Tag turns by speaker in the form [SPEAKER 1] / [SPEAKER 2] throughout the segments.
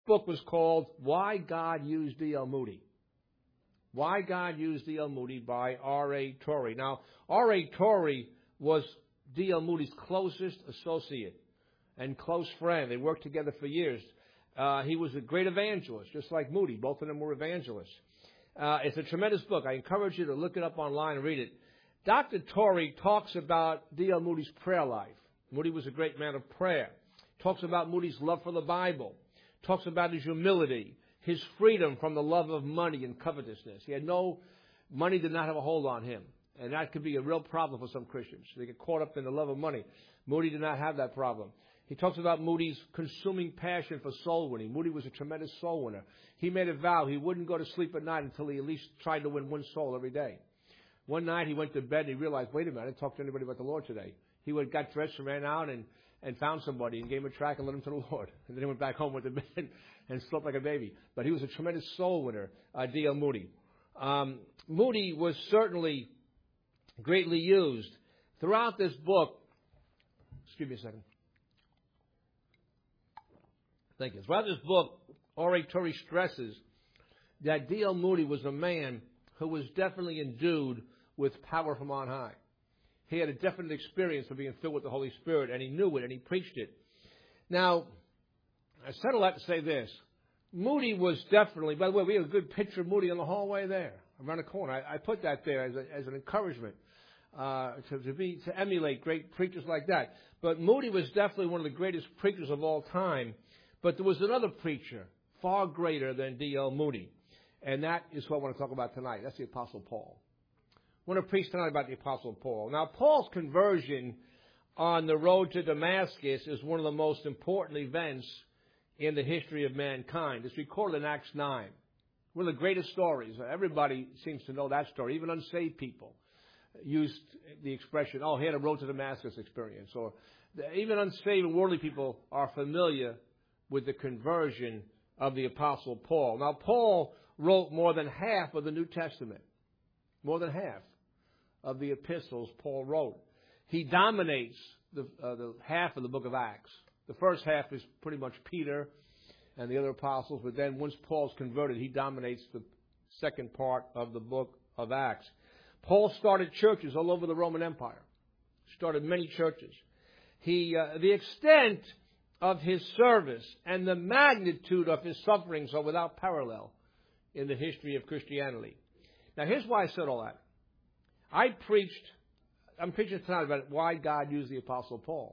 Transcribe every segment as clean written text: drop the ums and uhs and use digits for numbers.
[SPEAKER 1] book was called Why God Used D.L. Moody. Why God Used D.L. Moody by R.A. Torrey. Now, R.A. Torrey was D.L. Moody's closest associate and close friend. They worked together for years. He was a great evangelist, just like Moody. Both of them were evangelists. It's a tremendous book. I encourage you to look it up online and read it. Dr. Torrey talks about D.L. Moody's prayer life. Moody was a great man of prayer. Talks about Moody's love for the Bible. Talks about his humility, his freedom from the love of money and covetousness. Money did not have a hold on him. And that could be a real problem for some Christians. They get caught up in the love of money. Moody did not have that problem. He talks about Moody's consuming passion for soul winning. Moody was a tremendous soul winner. He made a vow he wouldn't go to sleep at night until he at least tried to win one soul every day. One night he went to bed and he realized, wait a minute, I didn't talk to anybody about the Lord today. He got dressed and ran out and found somebody and gave him a tract and led him to the Lord. And then he went back home, went to bed and slept like a baby. But he was a tremendous soul winner, D.L. Moody. Moody was certainly greatly used. Throughout this book, excuse me a second. Thank you. Throughout this book, R.A. Torrey stresses that D.L. Moody was a man who was definitely endued with power from on high. He had a definite experience of being filled with the Holy Spirit, and he knew it, and he preached it. Now, I said a lot to say this. Moody was definitely, by the way, we have a good picture of Moody in the hallway there, around the corner. I put that there as an encouragement to emulate great preachers like that. But Moody was definitely one of the greatest preachers of all time. But there was another preacher far greater than D.L. Moody. And that is what I want to talk about tonight. That's the Apostle Paul. I want to preach tonight about the Apostle Paul. Now, Paul's conversion on the road to Damascus is one of the most important events in the history of mankind. It's recorded in Acts 9. One of the greatest stories. Everybody seems to know that story. Even unsaved people used the expression, he had a road to Damascus experience. Or even unsaved and worldly people are familiar with the conversion of the Apostle Paul. Now, Paul wrote more than half of the New Testament. More than half of the epistles Paul wrote. He dominates the half of the book of Acts. The first half is pretty much Peter and the other apostles, but then once Paul's converted, he dominates the second part of the book of Acts. Paul started churches all over the Roman Empire. Started many churches. The extent of his service and the magnitude of his sufferings are without parallel in the history of Christianity. Now, here's why I said all that. I'm preaching tonight about why God used the Apostle Paul.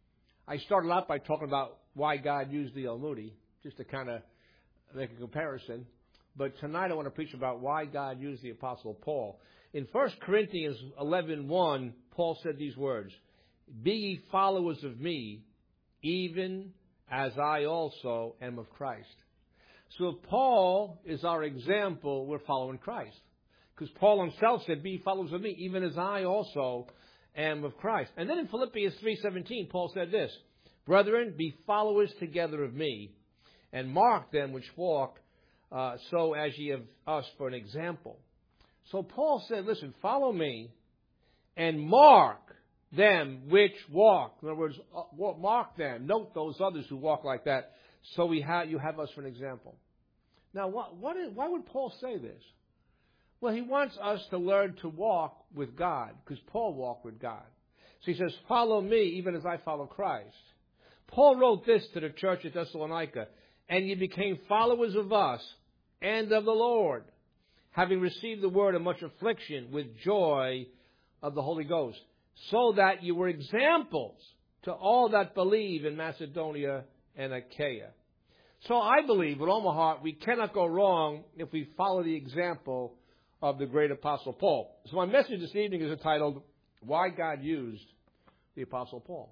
[SPEAKER 1] I started out by talking about why God used D.L. Moody, just to kind of make a comparison. But tonight I want to preach about why God used the Apostle Paul. In 1 Corinthians 11:1, Paul said these words, "Be ye followers of me, even as I also am of Christ." So if Paul is our example, we're following Christ. Because Paul himself said, "Be followers of me, even as I also am of Christ." And then in Philippians 3:17, Paul said this, "Brethren, be followers together of me, and mark them which walk so as ye have us for an example." So Paul said, listen, follow me and mark them which walk. In other words, mark them. Note those others who walk like that, so you have us for an example. Now, why would Paul say this? Well, he wants us to learn to walk with God, because Paul walked with God. So he says, follow me even as I follow Christ. Paul wrote this to the church at Thessalonica, "And ye became followers of us and of the Lord, having received the word of much affliction with joy of the Holy Ghost, so that you were examples to all that believe in Macedonia and Achaia." So I believe with all my heart we cannot go wrong if we follow the example of the great Apostle Paul. So my message this evening is entitled, Why God Used the Apostle Paul.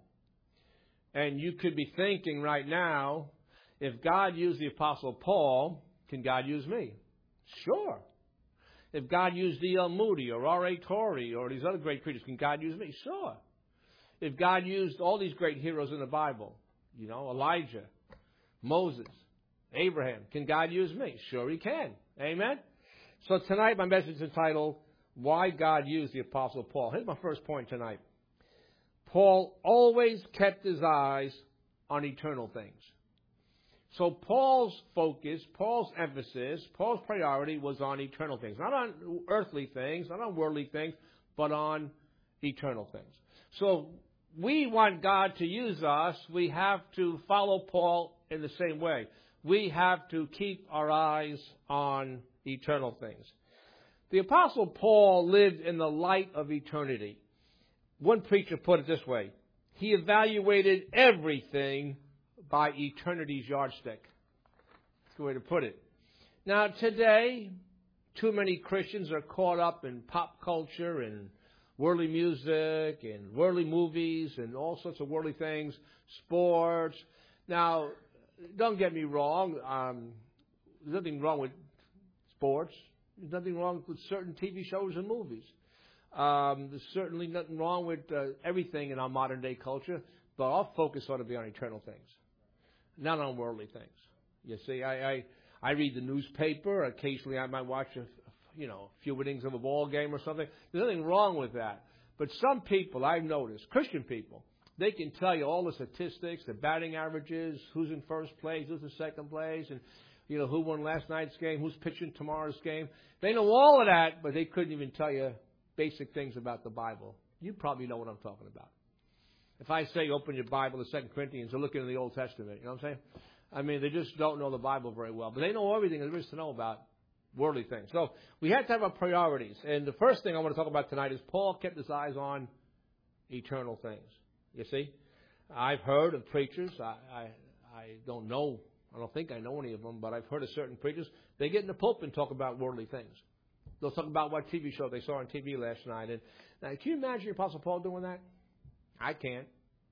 [SPEAKER 1] And you could be thinking right now, if God used the Apostle Paul, can God use me? Sure. If God used D.L. Moody or R.A. Torrey or these other great preachers, can God use me? Sure. If God used all these great heroes in the Bible, Elijah, Moses, Abraham, can God use me? Sure he can. Amen? So tonight my message is entitled, Why God Used the Apostle Paul. Here's my first point tonight. Paul always kept his eyes on eternal things. So Paul's focus, Paul's emphasis, Paul's priority was on eternal things. Not on earthly things, not on worldly things, but on eternal things. So we want God to use us. We have to follow Paul in the same way. We have to keep our eyes on eternal things. The Apostle Paul lived in the light of eternity. One preacher put it this way: he evaluated everything by eternity's yardstick. That's the way to put it. Now, today, too many Christians are caught up in pop culture and worldly music and worldly movies and all sorts of worldly things, sports. Now, don't get me wrong. There's nothing wrong with sports. There's nothing wrong with certain TV shows and movies. There's certainly nothing wrong with everything in our modern day culture, but our focus ought to be on eternal things, not on worldly things. You see, I read the newspaper. Occasionally I might watch a few innings of a ball game or something. There's nothing wrong with that. But some people, I've noticed, Christian people, they can tell you all the statistics, the batting averages, who's in first place, who's in second place, and who won last night's game, who's pitching tomorrow's game. They know all of that, but they couldn't even tell you basic things about the Bible. You probably know what I'm talking about. If I say open your Bible to 2 Corinthians or look into the Old Testament, you know what I'm saying? I mean, they just don't know the Bible very well. But they know everything there is to know about worldly things. So we have to have our priorities. And the first thing I want to talk about tonight is Paul kept his eyes on eternal things. You see? I've heard of preachers. I don't know. I don't think I know any of them, but I've heard of certain preachers. They get in the pulpit and talk about worldly things. They'll talk about what TV show they saw on TV last night. And now, can you imagine the Apostle Paul doing that? I can't.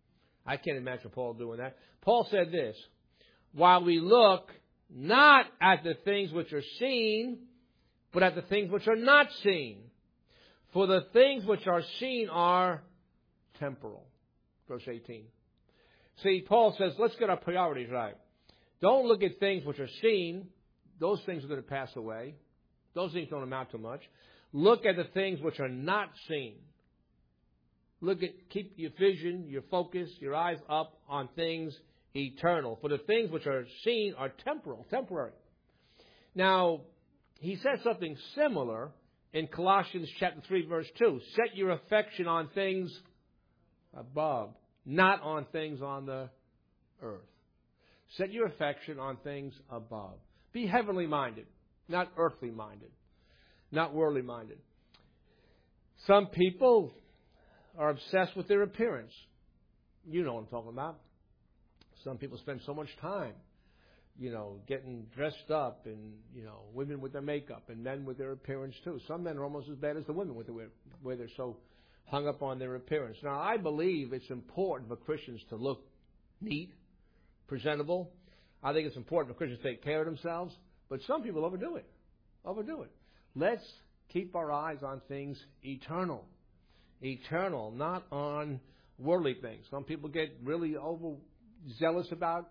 [SPEAKER 1] I can't imagine Paul doing that. Paul said this: while we look not at the things which are seen, but at the things which are not seen. For the things which are seen are temporal. Verse 18. See, Paul says, let's get our priorities right. Don't look at things which are seen. Those things are going to pass away. Those things don't amount to much. Look at the things which are not seen. Keep your vision, your focus, your eyes up on things eternal. For the things which are seen are temporary. Now, he said something similar in Colossians chapter 3, verse 2. Set your affection on things above, not on things on the earth. Set your affection on things above. Be heavenly minded, not earthly minded, not worldly minded. Some people are obsessed with their appearance. You know what I'm talking about. Some people spend so much time, getting dressed up, and, women with their makeup, and men with their appearance too. Some men are almost as bad as the women with where they're so hung up on their appearance. Now, I believe it's important for Christians to look neat, presentable. I think it's important for Christians to take care of themselves. But some people overdo it. Let's keep our eyes on things eternal. Eternal, not on worldly things. Some people get really overzealous about,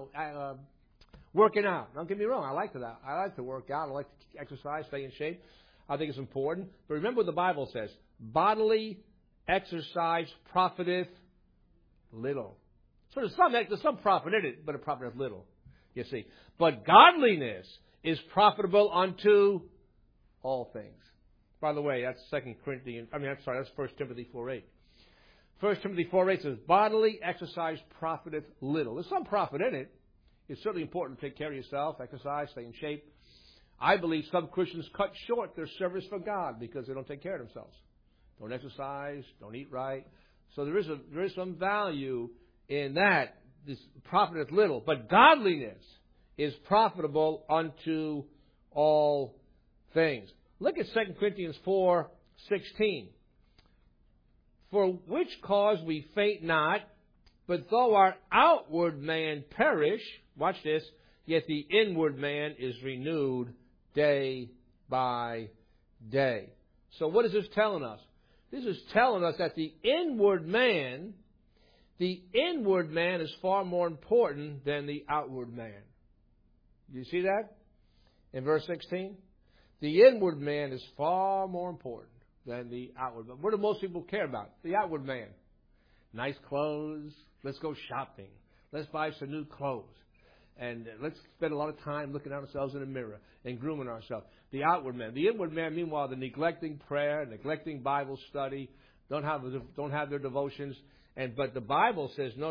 [SPEAKER 1] working out. Don't get me wrong. I like that. I like to work out. I like to exercise, stay in shape. I think it's important. But remember what the Bible says. Bodily exercise profiteth little. So there's some profit in it, but it profiteth little. You see. But godliness is profitable unto all things. By the way, that's 1 Timothy 4:8. 1 Timothy 4:8 says, bodily exercise profiteth little. There's some profit in it. It's certainly important to take care of yourself, exercise, stay in shape. I believe some Christians cut short their service for God because they don't take care of themselves. Don't exercise, don't eat right. So there is some value in that. This profiteth little. But godliness is profitable unto all things. Look at 2 Corinthians 4:16. For which cause we faint not, but though our outward man perish, watch this, yet the inward man is renewed day by day. So what is this telling us? This is telling us that the inward man is far more important than the outward man. Do you see that? In verse 16? The inward man is far more important than the outward man. What do most people care about? The outward man. Nice clothes. Let's go shopping. Let's buy some new clothes. And let's spend a lot of time looking at ourselves in the mirror and grooming ourselves. The outward man. The inward man, meanwhile, the neglecting prayer, neglecting Bible study, don't have their devotions. But the Bible says, no.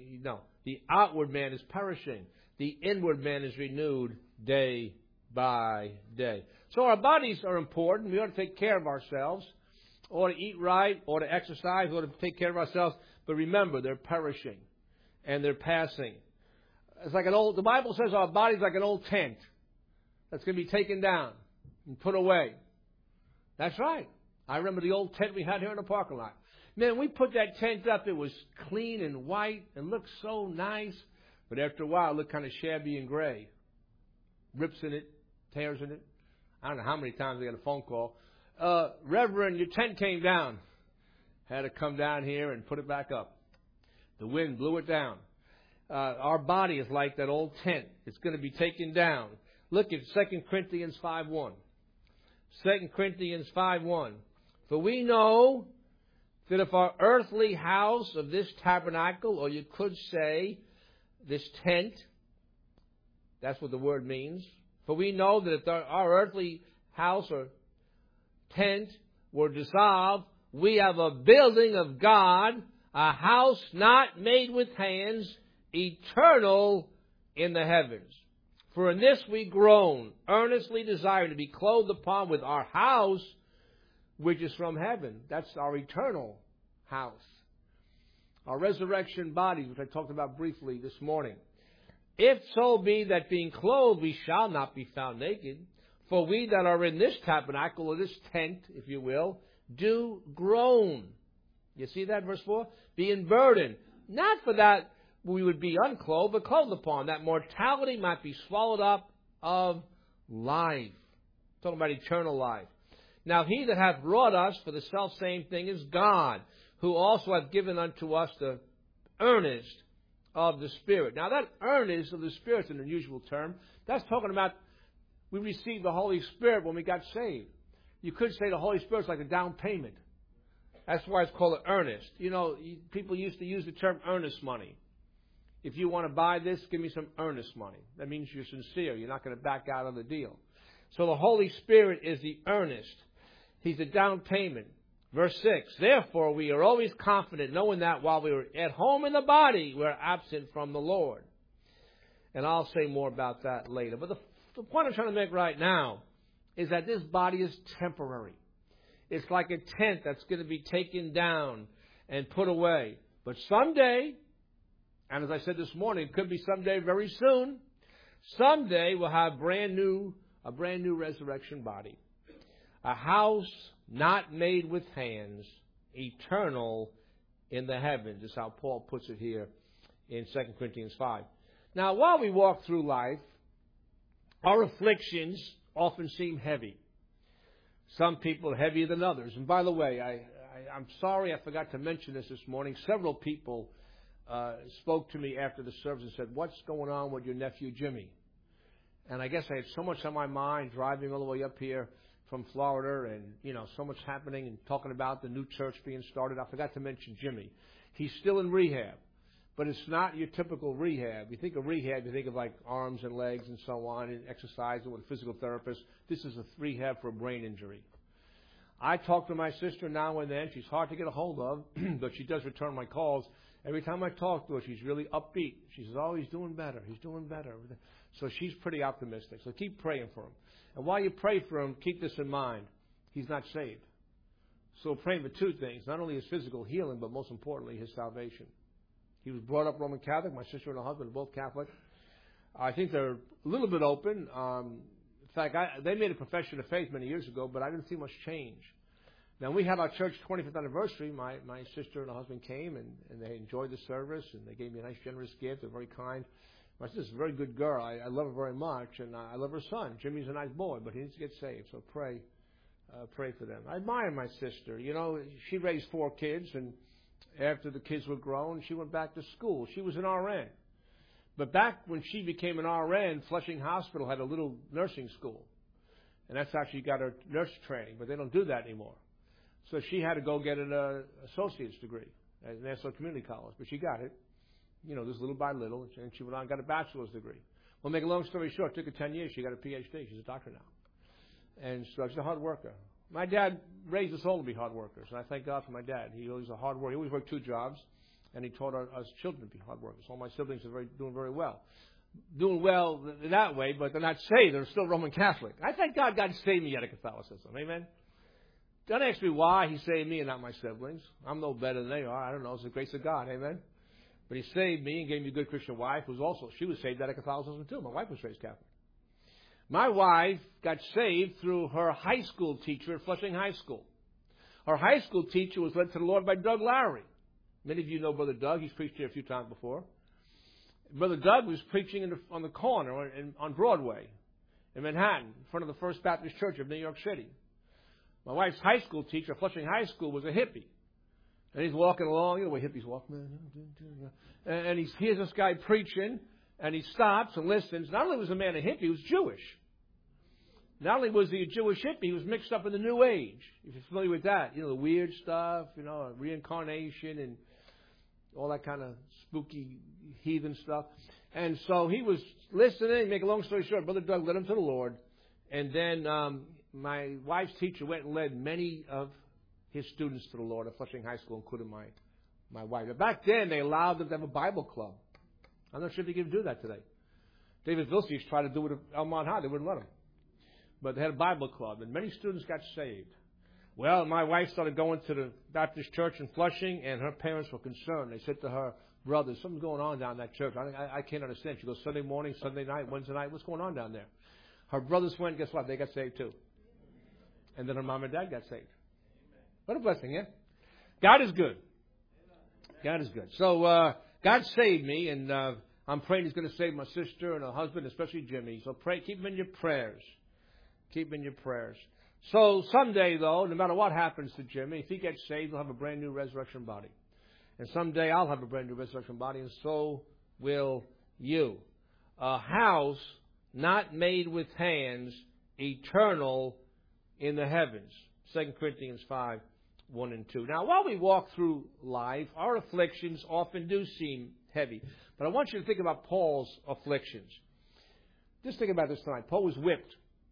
[SPEAKER 1] The outward man is perishing. The inward man is renewed day by day. So our bodies are important. We ought to take care of ourselves. Ought to eat right. Ought to exercise. Ought to take care of ourselves. But remember, they're perishing. And they're passing. It's like the Bible says our body's like an old tent that's going to be taken down and put away. That's right. I remember the old tent we had here in the parking lot. Man, we put that tent up. It was clean and white and looked so nice. But after a while, it looked kind of shabby and gray. Rips in it, tears in it. I don't know how many times I got a phone call. Reverend, your tent came down. Had to come down here and put it back up. The wind blew it down. Our body is like that old tent. It's going to be taken down. Look at 2 Corinthians 5:1. 2 Corinthians 5:1. For we know that if our earthly house of this tabernacle, or you could say this tent, that's what the word means. For we know that if our earthly house or tent were dissolved, we have a building of God, a house not made with hands, eternal in the heavens. For in this we groan, earnestly desiring to be clothed upon with our house, which is from heaven. That's our eternal house. Our resurrection bodies, which I talked about briefly this morning. If so be that being clothed we shall not be found naked, for we that are in this tabernacle, or this tent, if you will, do groan. You see that, verse 4? Being burdened. Not for that we would be unclothed, but clothed upon, that mortality might be swallowed up of life. Talking about eternal life. Now he that hath wrought us for the selfsame thing is God, who also hath given unto us the earnest of the Spirit. Now that earnest of the Spirit is an unusual term. That's talking about we received the Holy Spirit when we got saved. You could say the Holy Spirit is like a down payment. That's why it's called an earnest. You know, people used to use the term earnest money. If you want to buy this, give me some earnest money. That means you're sincere. You're not going to back out of the deal. So the Holy Spirit is the earnest. He's a down payment. Verse 6, therefore we are always confident, knowing that while we were at home in the body, we're absent from the Lord. And I'll say more about that later. But the point I'm trying to make right now is that this body is temporary. It's like a tent that's going to be taken down and put away. But someday, and as I said this morning, it could be someday very soon, someday we'll have a brand new resurrection body. A house not made with hands, eternal in the heavens, is how Paul puts it here in 2 Corinthians 5. Now, while we walk through life, our afflictions often seem heavy. Some people are heavier than others. And by the way, I'm sorry I forgot to mention this morning. Several people spoke to me after the service and said, what's going on with your nephew Jimmy? And I guess I had so much on my mind driving all the way up here from Florida and, so much happening and talking about the new church being started. I forgot to mention Jimmy. He's still in rehab, but it's not your typical rehab. You think of rehab, you think of like arms and legs and so on and exercising with a physical therapist. This is a rehab for a brain injury. I talk to my sister now and then. She's hard to get a hold of, but she does return my calls. Every time I talk to her, she's really upbeat. She says, oh, he's doing better. He's doing better. So she's pretty optimistic. So keep praying for him. And while you pray for him, keep this in mind. He's not saved. So praying for two things. Not only his physical healing, but most importantly, his salvation. He was brought up Roman Catholic. My sister and her husband are both Catholic. I think they're a little bit open. In fact, they made a profession of faith many years ago, but I didn't see much change. Now, we had our church 25th anniversary. My sister and her husband came, and they enjoyed the service, and they gave me a nice, generous gift. They're very kind. My sister's a very good girl. I love her very much, and I love her son. Jimmy's a nice boy, but he needs to get saved, so pray for them. I admire my sister. She raised 4 kids, and after the kids were grown, she went back to school. She was an RN. But back when she became an RN, Flushing Hospital had a little nursing school, and that's how she got her nurse training, but they don't do that anymore. So she had to go get an associate's degree at Nassau Community College, but she got it. Just little by little. And she went on and got a bachelor's degree. Well, make a long story short, it took her 10 years. She got a PhD. She's a doctor now. And so she's a hard worker. My dad raised us all to be hard workers. And I thank God for my dad. He was a hard worker. He always worked 2 jobs. And he taught us children to be hard workers. All my siblings are doing very well. Doing well that way, but they're not saved. They're still Roman Catholic. I thank God saved me out of Catholicism. Amen? Don't ask me why He saved me and not my siblings. I'm no better than they are. I don't know. It's the grace of God. Amen? But He saved me and gave me a good Christian wife she was saved out of Catholicism too. My wife was raised Catholic. My wife got saved through her high school teacher at Flushing High School. Her high school teacher was led to the Lord by Doug Lowry. Many of you know Brother Doug. He's preached here a few times before. Brother Doug was preaching on the corner on Broadway in Manhattan, in front of the First Baptist Church of New York City. My wife's high school teacher at Flushing High School was a hippie. And he's walking along, the way hippies walk. And he hears this guy preaching, and he stops and listens. Not only was the man a hippie, he was Jewish. Not only was he a Jewish hippie, he was mixed up in the New Age. If you're familiar with that, the weird stuff, reincarnation and all that kind of spooky heathen stuff. And so he was listening. Make a long story short, Brother Doug led him to the Lord. And then my wife's teacher went and led many of his students to the Lord at Flushing High School, including my wife. But back then, they allowed them to have a Bible club. I'm not sure if they can do that today. David Vilsius tried to do it at Elmont High. They wouldn't let him. But they had a Bible club, and many students got saved. Well, my wife started going to the Baptist church in Flushing, and her parents were concerned. They said to her brothers, something's going on down that church. I can't understand. She goes Sunday morning, Sunday night, Wednesday night. What's going on down there? Her brothers went, guess what? They got saved too. And then her mom and dad got saved. What a blessing, yeah? God is good. God is good. So God saved me, and I'm praying He's going to save my sister and her husband, especially Jimmy. So pray, keep him in your prayers. Keep him in your prayers. So someday, though, no matter what happens to Jimmy, if he gets saved, he'll have a brand new resurrection body. And someday I'll have a brand new resurrection body, and so will you. A house not made with hands, eternal in the heavens. 2 Corinthians 5, 1 and 2. Now, while we walk through life, our afflictions often do seem heavy. But I want you to think about Paul's afflictions. Just think about this tonight. Paul was whipped,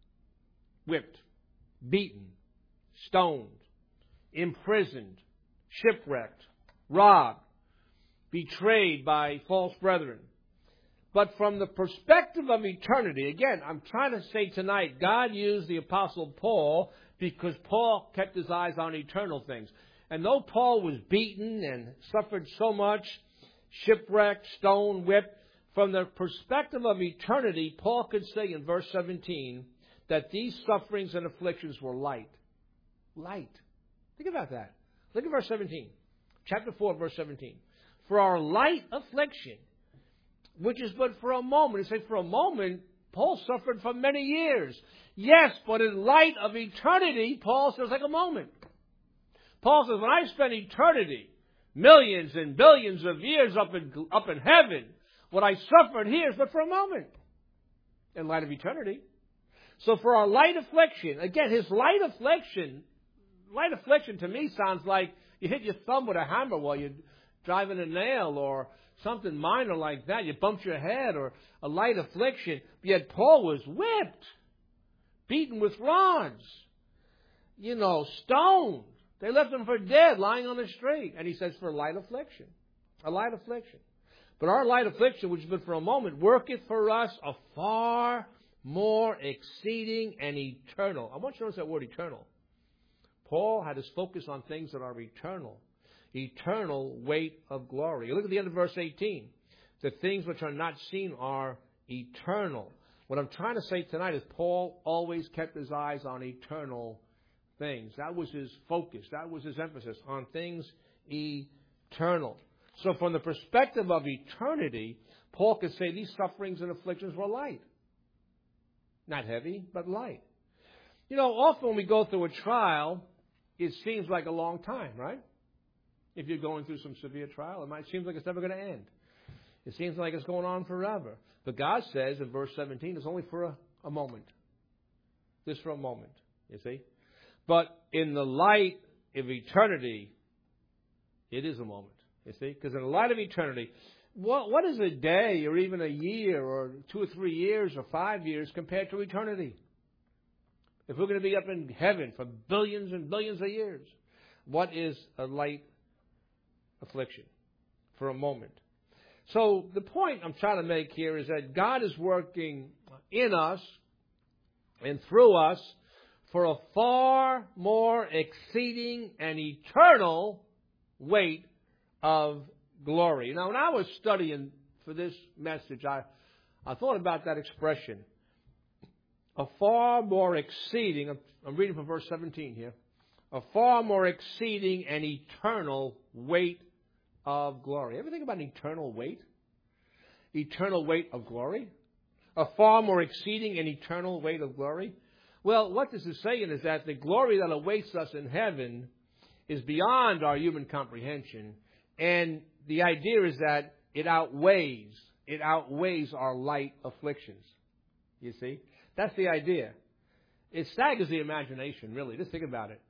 [SPEAKER 1] beaten, stoned, imprisoned, shipwrecked, robbed, betrayed by false brethren. But from the perspective of eternity, again, I'm trying to say tonight, God used the Apostle Paul because Paul kept his eyes on eternal things. And though Paul was beaten and suffered so much, shipwrecked, stoned, whipped, from the perspective of eternity, Paul could say in verse 17 that these sufferings and afflictions were light. Light. Think about that. Look at verse 17. Chapter 4, verse 17. For our light affliction, which is but for a moment. He said for a moment, Paul suffered for many years. Yes, but in light of eternity, Paul says like a moment. Paul says, when I spend eternity, millions and billions of years up in heaven, what I suffered here is but for a moment. In light of eternity. So for our light affliction, again, his light affliction to me sounds like you hit your thumb with a hammer while you're driving a nail or something minor like that. You bumped your head or a light affliction. Yet Paul was whipped, beaten with rods, stoned. They left him for dead, lying on the street. And he says for a light affliction. A light affliction. But our light affliction, which is but for a moment, worketh for us a far more exceeding and eternal. I want you to notice that word eternal. Paul had his focus on things that are eternal. Eternal weight of glory. Look at the end of verse 18. The things which are not seen are eternal. What I'm trying to say tonight is Paul always kept his eyes on eternal things. That was his focus. That was his emphasis on things eternal. So from the perspective of eternity, Paul could say these sufferings and afflictions were light. Not heavy, but light. Often when we go through a trial, it seems like a long time, right? If you're going through some severe trial, it might seem like it's never going to end. It seems like it's going on forever. But God says in verse 17, it's only for a moment. Just for a moment, you see. But in the light of eternity, it is a moment, you see. Because in the light of eternity, what is a day or even a year or 2 or 3 years or 5 years compared to eternity? If we're going to be up in heaven for billions and billions of years, what is a light affliction for a moment? So the point I'm trying to make here is that God is working in us and through us for a far more exceeding and eternal weight of glory. Now, when I was studying for this message, I thought about that expression. A far more exceeding, I'm reading from verse 17 here, a far more exceeding and eternal weight of glory. Ever think about an eternal weight? Eternal weight of glory? A far more exceeding and eternal weight of glory? Well, what this is saying is that the glory that awaits us in heaven is beyond our human comprehension. And the idea is that it outweighs our light afflictions. You see? That's the idea. It staggers the imagination, really. Just think about it.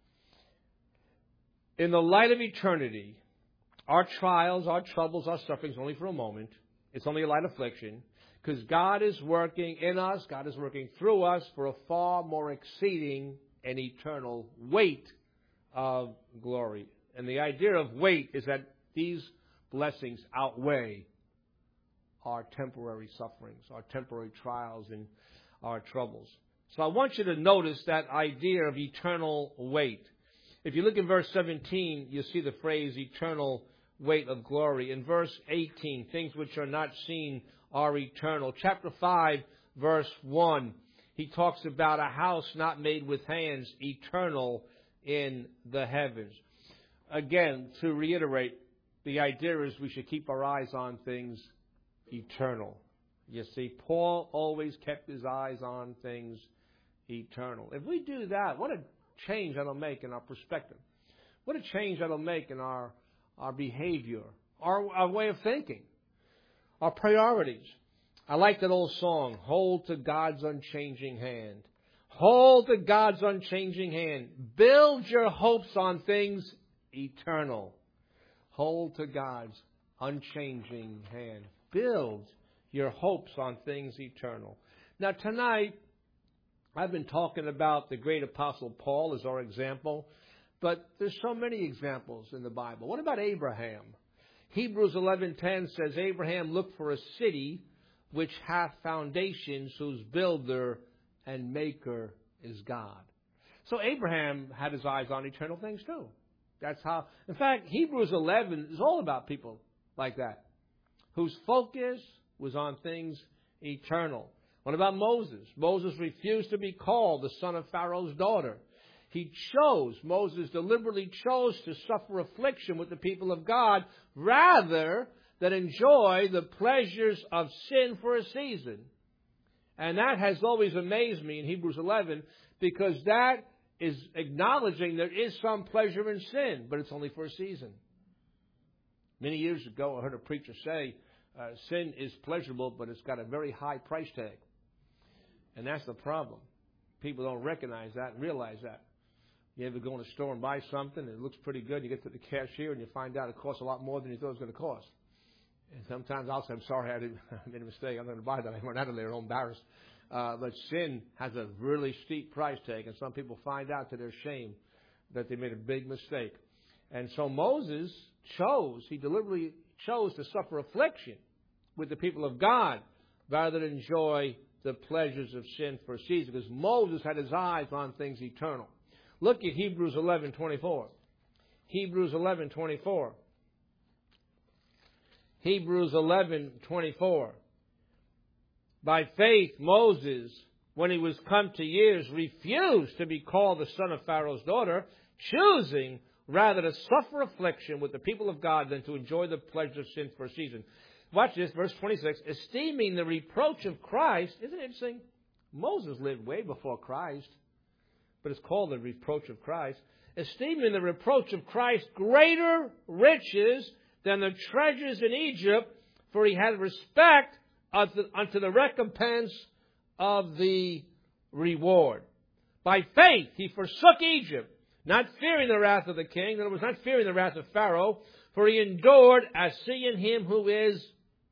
[SPEAKER 1] In the light of eternity, our trials, our troubles, our sufferings only for a moment. It's only a light affliction. Because God is working in us, God is working through us for a far more exceeding and eternal weight of glory. And the idea of weight is that these blessings outweigh our temporary sufferings, our temporary trials, and our troubles. So I want you to notice that idea of eternal weight. If you look in verse 17, you see the phrase eternal weight of glory. In verse 18, things which are not seen are eternal. Chapter 5, verse 1, he talks about a house not made with hands, eternal in the heavens. Again, to reiterate, the idea is we should keep our eyes on things eternal. You see, Paul always kept his eyes on things eternal. If we do that, what a change that'll make in our perspective. What a change that'll make in our behavior, our way of thinking, our priorities. I like that old song, Hold to God's Unchanging Hand. Hold to God's unchanging hand. Build your hopes on things eternal. Hold to God's unchanging hand. Build your hopes on things eternal. Now tonight, I've been talking about the great apostle Paul as our example, but there's so many examples in the Bible. What about Abraham? Hebrews 11:10 says, Abraham looked for a city which hath foundations, whose builder and maker is God. So Abraham had his eyes on eternal things too. That's how, in fact, Hebrews 11 is all about people like that, whose focus was on things eternal. What about Moses? Moses refused to be called the son of Pharaoh's daughter. Moses deliberately chose to suffer affliction with the people of God rather than enjoy the pleasures of sin for a season. And that has always amazed me in Hebrews 11, because that is acknowledging there is some pleasure in sin, but it's only for a season. Many years ago, I heard a preacher say, sin is pleasurable, but it's got a very high price tag. And that's the problem. People don't recognize that and realize that. You ever go in a store and buy something, and it looks pretty good, you get to the cashier and you find out it costs a lot more than you thought it was going to cost. And sometimes I'll say, I'm sorry, I made a mistake, I'm not going to buy that. I run out of there, I'm embarrassed. But sin has a really steep price tag, and some people find out to their shame that they made a big mistake. And so Moses he deliberately chose to suffer affliction with the people of God rather than enjoy the pleasures of sin for a season, because Moses had his eyes on things eternal. Look at Hebrews 11:24. Hebrews 11:24. Hebrews 11:24. By faith, Moses, when he was come to years, refused to be called the son of Pharaoh's daughter, choosing rather to suffer affliction with the people of God than to enjoy the pleasure of sin for a season. Watch this, verse 26. Esteeming the reproach of Christ. Isn't it interesting? Moses lived way before Christ, but it's called the reproach of Christ. Esteeming the reproach of Christ greater riches than the treasures in Egypt, for he had respect unto the recompense of the reward. By faith he forsook Egypt, not fearing the wrath of the king, in other words, not fearing the wrath of Pharaoh, for he endured as seeing him who is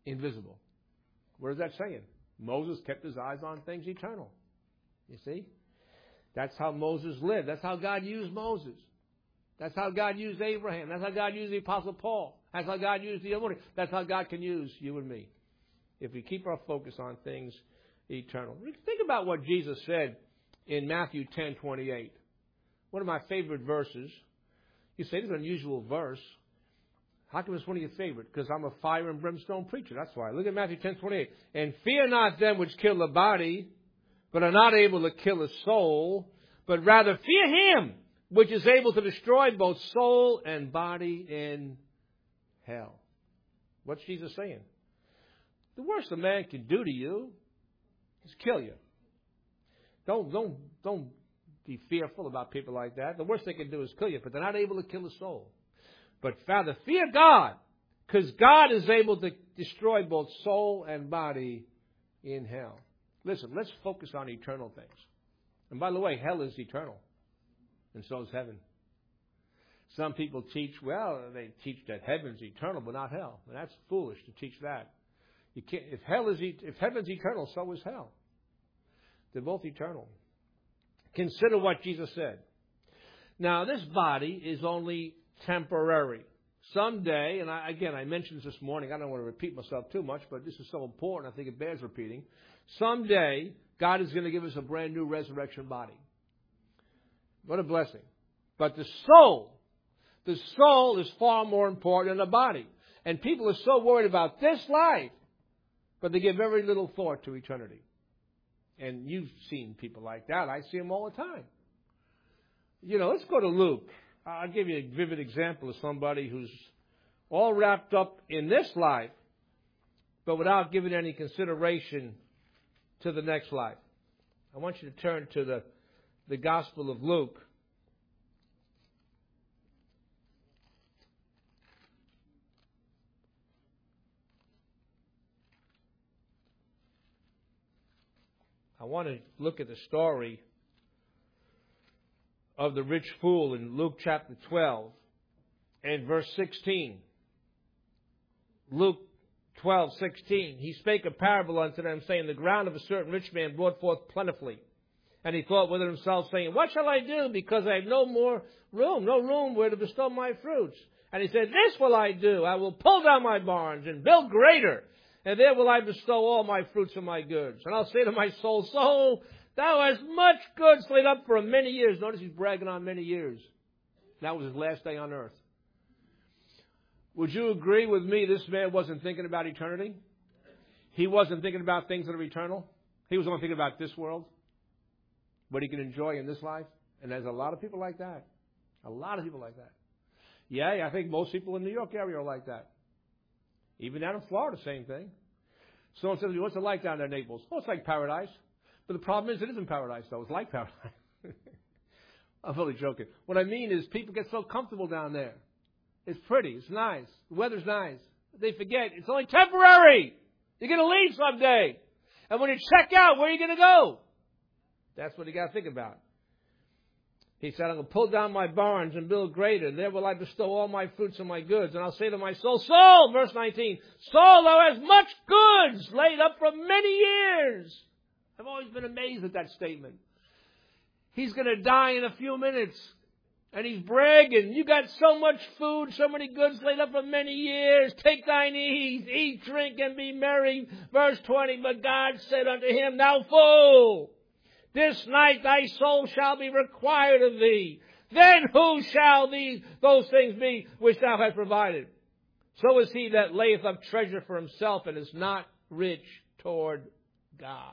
[SPEAKER 1] invisible. What is that saying? Moses kept his eyes on things eternal. You see? That's how Moses lived. That's how God used Moses. That's how God used Abraham. That's how God used the Apostle Paul. That's how God used the Anointed. That's how God can use you and me, if we keep our focus on things eternal. Think about what Jesus said in Matthew 10:28. One of my favorite verses. You say, this is an unusual verse. How come it's one of your favorite? Because I'm a fire and brimstone preacher. That's why. Look at Matthew 10:28. And fear not them which kill the body, but are not able to kill the soul, but rather fear him which is able to destroy both soul and body in hell. What's Jesus saying? The worst a man can do to you is kill you. Don't be fearful about people like that. The worst they can do is kill you, but they're not able to kill the soul. But rather fear God, because God is able to destroy both soul and body in hell. Listen, let's focus on eternal things. And by the way, hell is eternal, and so is heaven. Some people teach, they teach that heaven's eternal, but not hell. And that's foolish to teach that. You can't, if heaven's eternal, so is hell. They're both eternal. Consider what Jesus said. Now, this body is only temporary. Someday, and I mentioned this morning, I don't want to repeat myself too much, but this is so important, I think it bears repeating. Someday, God is going to give us a brand new resurrection body. What a blessing. But the soul is far more important than the body. And people are so worried about this life, but they give very little thought to eternity. And you've seen people like that. I see them all the time. Let's go to Luke. I'll give you a vivid example of somebody who's all wrapped up in this life, but without giving any consideration to the next life. I want you to turn to the Gospel of Luke. I want to look at the story of the rich fool in Luke chapter 12 and verse 16. Luke 12:16. He spake a parable unto them, saying, the ground of a certain rich man brought forth plentifully. And he thought within himself, saying, what shall I do? Because I have no room where to bestow my fruits. And he said, this will I do. I will pull down my barns and build greater. And there will I bestow all my fruits and my goods. And I'll say to my soul, soul, thou hast much goods laid up for many years. Notice he's bragging on many years. That was his last day on earth. Would you agree with me this man wasn't thinking about eternity? He wasn't thinking about things that are eternal. He was only thinking about this world, what he can enjoy in this life. And there's a lot of people like that. A lot of people like that. Yeah, I think most people in the New York area are like that. Even down in Florida, same thing. Someone says, what's it like down there in Naples? Oh, it's like paradise. But the problem is, it isn't paradise, though. It's like paradise. I'm really joking. What I mean is, people get so comfortable down there. It's pretty. It's nice. The weather's nice. They forget it's only temporary. You're going to leave someday. And when you check out, where are you going to go? That's what you got to think about. He said, I'm going to pull down my barns and build greater. There will I bestow all my fruits and my goods. And I'll say to my soul, soul, verse 19, soul, thou hast much goods laid up for many years. I've always been amazed at that statement. He's going to die in a few minutes. And he's bragging, you got so much food, so many goods laid up for many years. Take thine ease, eat, drink, and be merry. Verse 20, but God said unto him, thou fool, this night thy soul shall be required of thee. Then who shall those things be which thou hast provided? So is he that layeth up treasure for himself and is not rich toward God.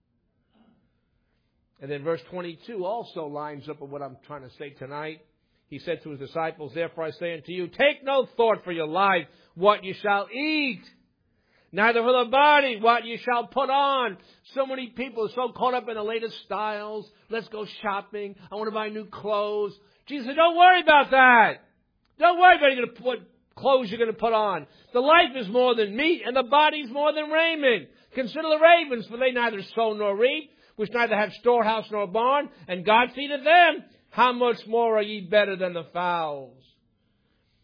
[SPEAKER 1] And then verse 22 also lines up with what I'm trying to say tonight. He said to his disciples, therefore I say unto you, take no thought for your life, what you shall eat, neither for the body, what you shall put on. So many people are so caught up in the latest styles. Let's go shopping. I want to buy new clothes. Jesus said, don't worry about that. Don't worry about what clothes you're going to put on. The life is more than meat, and the body is more than raiment. Consider the ravens, for they neither sow nor reap, which neither have storehouse nor barn, and God feedeth them. How much more are ye better than the fowls?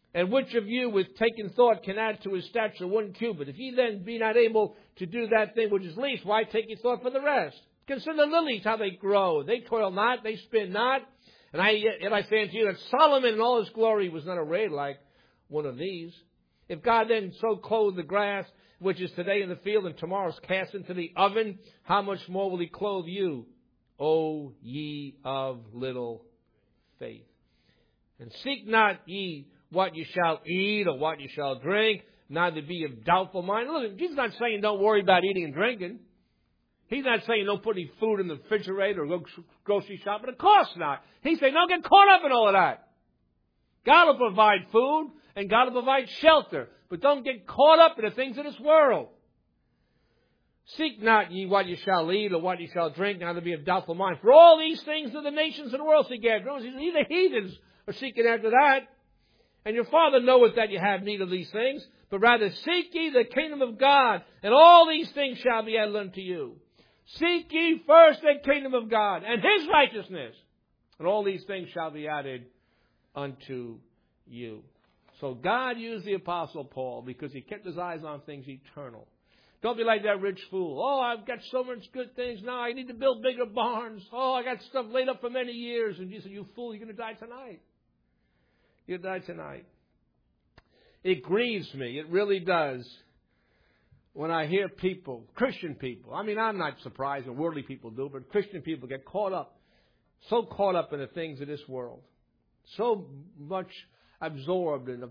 [SPEAKER 1] And which of you with taking thought can add to his stature 1 cubit? If ye then be not able to do that thing which is least, why take ye thought for the rest? Consider the lilies, how they grow. They toil not, they spin not. And I say unto you that Solomon in all his glory was not arrayed like one of these. If God then so clothe the grass, which is today in the field and tomorrow is cast into the oven, how much more will he clothe you, O ye of little faith? And seek not ye what you shall eat or what you shall drink, neither be of doubtful mind. Look, Jesus is not saying don't worry about eating and drinking. He's not saying don't put any food in the refrigerator or go grocery shopping. Of course not. He's saying don't get caught up in all of that. God will provide food and God will provide shelter. But don't get caught up in the things of this world. Seek not ye what you shall eat or what you shall drink, neither be of doubtful mind. For all these things are the nations of the world seek after. Even heathens are seeking after that. And your Father knoweth that you have need of these things. But rather seek ye the kingdom of God, and all these things shall be added unto you. Seek ye first the kingdom of God and his righteousness, and all these things shall be added unto you. So God used the Apostle Paul because he kept his eyes on things eternal. Don't be like that rich fool. Oh, I've got so much good things now. I need to build bigger barns. Oh, I got stuff laid up for many years. And you said, you fool, you're going to die tonight. You'll die tonight. It grieves me. It really does. When I hear people, Christian people, I mean, I'm not surprised when worldly people do, but Christian people get so caught up in the things of this world, so much absorbed and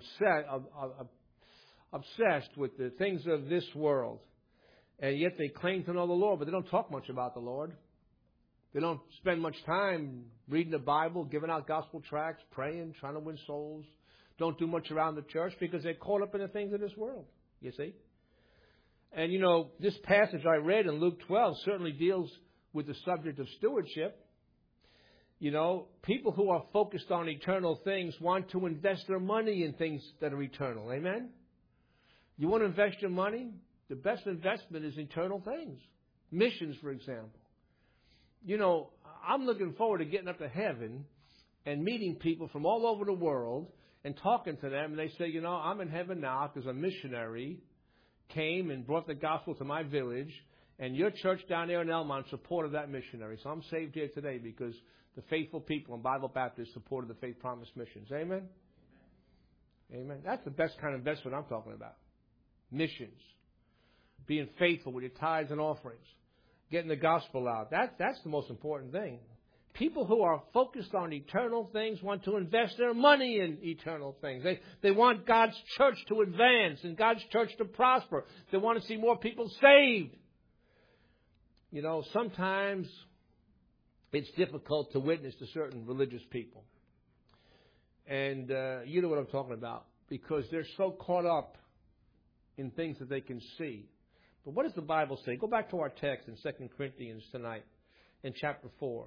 [SPEAKER 1] obsessed with the things of this world, and yet they claim to know the Lord, but they don't talk much about the Lord. They don't spend much time reading the Bible, giving out gospel tracts, praying, trying to win souls. Don't do much around the church because they're caught up in the things of this world, you see. And, you know, this passage I read in Luke 12 certainly deals with the subject of stewardship. You know, people who are focused on eternal things want to invest their money in things that are eternal. Amen? You want to invest your money? The best investment is eternal things. Missions, for example. You know, I'm looking forward to getting up to heaven and meeting people from all over the world and talking to them. And they say, you know, I'm in heaven now because a missionary came and brought the gospel to my village, and your church down there in Elmont supported that missionary. So I'm saved here today because the faithful people in Bible Baptist supported the Faith Promise Missions. Amen? Amen. That's the best kind of investment I'm talking about. Missions. Being faithful with your tithes and offerings. Getting the gospel out. That's the most important thing. People who are focused on eternal things want to invest their money in eternal things. They want God's church to advance and God's church to prosper. They want to see more people saved. You know, sometimes it's difficult to witness to certain religious people. And you know what I'm talking about. Because they're so caught up in things that they can see. But what does the Bible say? Go back to our text in 2 Corinthians tonight in chapter 4.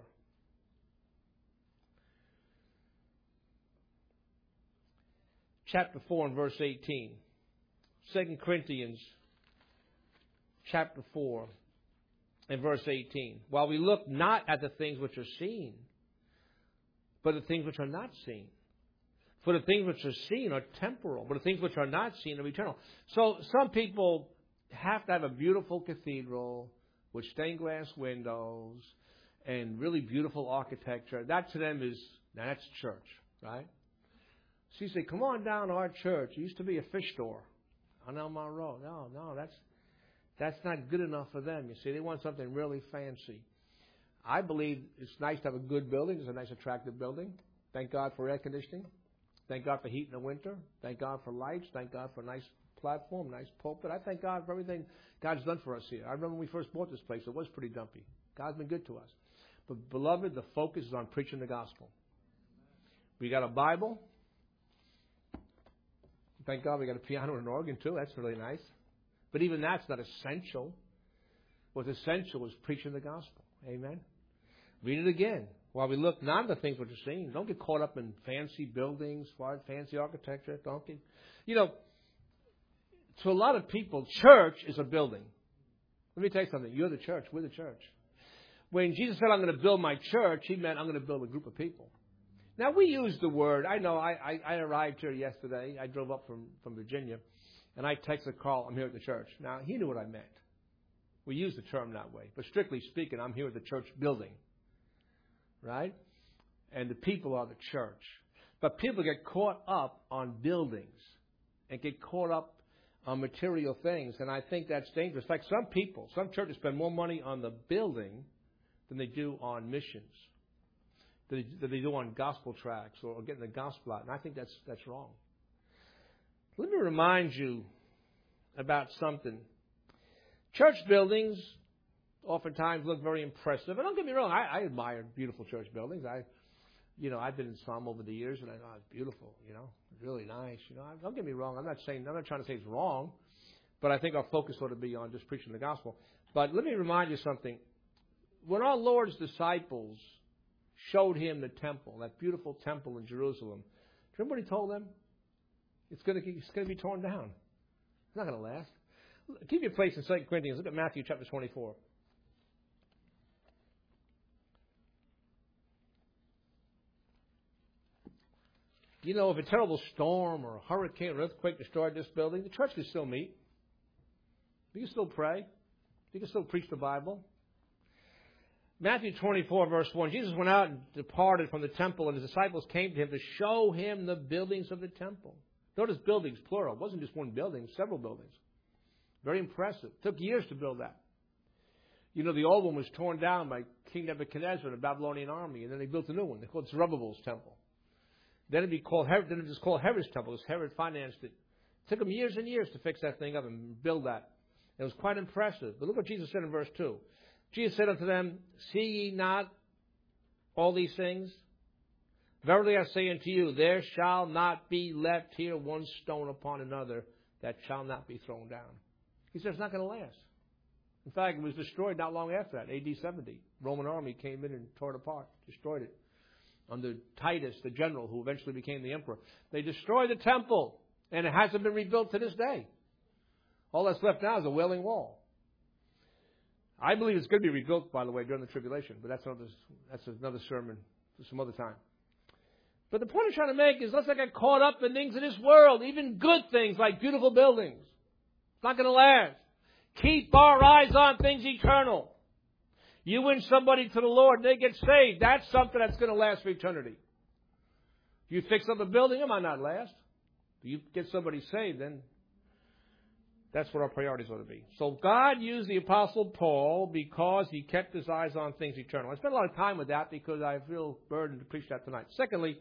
[SPEAKER 1] Chapter 4 and verse 18. 2 Corinthians chapter 4 and verse 18. While we look not at the things which are seen, but the things which are not seen. For the things which are seen are temporal, but the things which are not seen are eternal. So some people have to have a beautiful cathedral with stained glass windows and really beautiful architecture. That to them is, now that's church, right? So you say, come on down to our church. It used to be a fish store on Elmont Road. No, that's not good enough for them. You see, they want something really fancy. I believe it's nice to have a good building. It's a nice, attractive building. Thank God for air conditioning. Thank God for heat in the winter. Thank God for lights. Thank God for a nice platform, nice pulpit. I thank God for everything God's done for us here. I remember when we first bought this place, it was pretty dumpy. God's been good to us. But, beloved, the focus is on preaching the gospel. We got a Bible. Thank God we got a piano and an organ, too. That's really nice. But even that's not essential. What's essential is preaching the gospel. Amen? Read it again. While we look not at the things which are seen, don't get caught up in fancy buildings, fancy architecture. Don't get, you know, to a lot of people, church is a building. Let me tell you something. You're the church. We're the church. When Jesus said, I'm going to build my church, he meant I'm going to build a group of people. Now, we use the word. I know I arrived here yesterday. I drove up from Virginia, and I texted Carl, I'm here at the church. Now, he knew what I meant. We use the term that way. But strictly speaking, I'm here at the church building. Right? And the people are the church. But people get caught up on buildings and get caught up on material things. And I think that's dangerous. Like some churches spend more money on the building than they do on missions, than they do on gospel tracts or getting the gospel out. And I think that's wrong. Let me remind you about something. Church buildings oftentimes look very impressive. And don't get me wrong, I admire beautiful church buildings. I've been in some over the years, and I know it's beautiful, really nice. Don't get me wrong, I'm not trying to say it's wrong, but I think our focus ought to be on just preaching the gospel. But let me remind you something. When our Lord's disciples showed him the temple, that beautiful temple in Jerusalem, do you remember what he told them? It's going to be torn down. It's not going to last. Keep your place in 2 Corinthians. Look at Matthew chapter 24. If a terrible storm or a hurricane or earthquake destroyed this building, the church can still meet. You can still pray. You can still preach the Bible. Matthew 24, verse 1. Jesus went out and departed from the temple, and his disciples came to him to show him the buildings of the temple. Notice buildings, plural. It wasn't just one building, several buildings. Very impressive. It took years to build that. The old one was torn down by King Nebuchadnezzar and the Babylonian army, and then they built a new one. They called it Zerubbabel's temple. Then it was called Herod's temple, because Herod financed it. It took them years and years to fix that thing up and build that. It was quite impressive. But look what Jesus said in verse 2. Jesus said unto them, see ye not all these things? Verily I say unto you, there shall not be left here one stone upon another that shall not be thrown down. He said it's not going to last. In fact, it was destroyed not long after that, AD 70. Roman army came in and tore it apart, destroyed it. Under Titus, the general, who eventually became the emperor. They destroyed the temple, and it hasn't been rebuilt to this day. All that's left now is a Wailing Wall. I believe it's going to be rebuilt, by the way, during the tribulation, but that's another sermon for some other time. But the point I'm trying to make is let's not get caught up in things in this world, even good things like beautiful buildings. It's not going to last. Keep our eyes on things eternal. You win somebody to the Lord, they get saved. That's something that's going to last for eternity. If you fix up a building, it might not last. If you get somebody saved, then that's what our priorities ought to be. So God used the Apostle Paul because he kept his eyes on things eternal. I spent a lot of time with that because I feel burdened to preach that tonight. Secondly,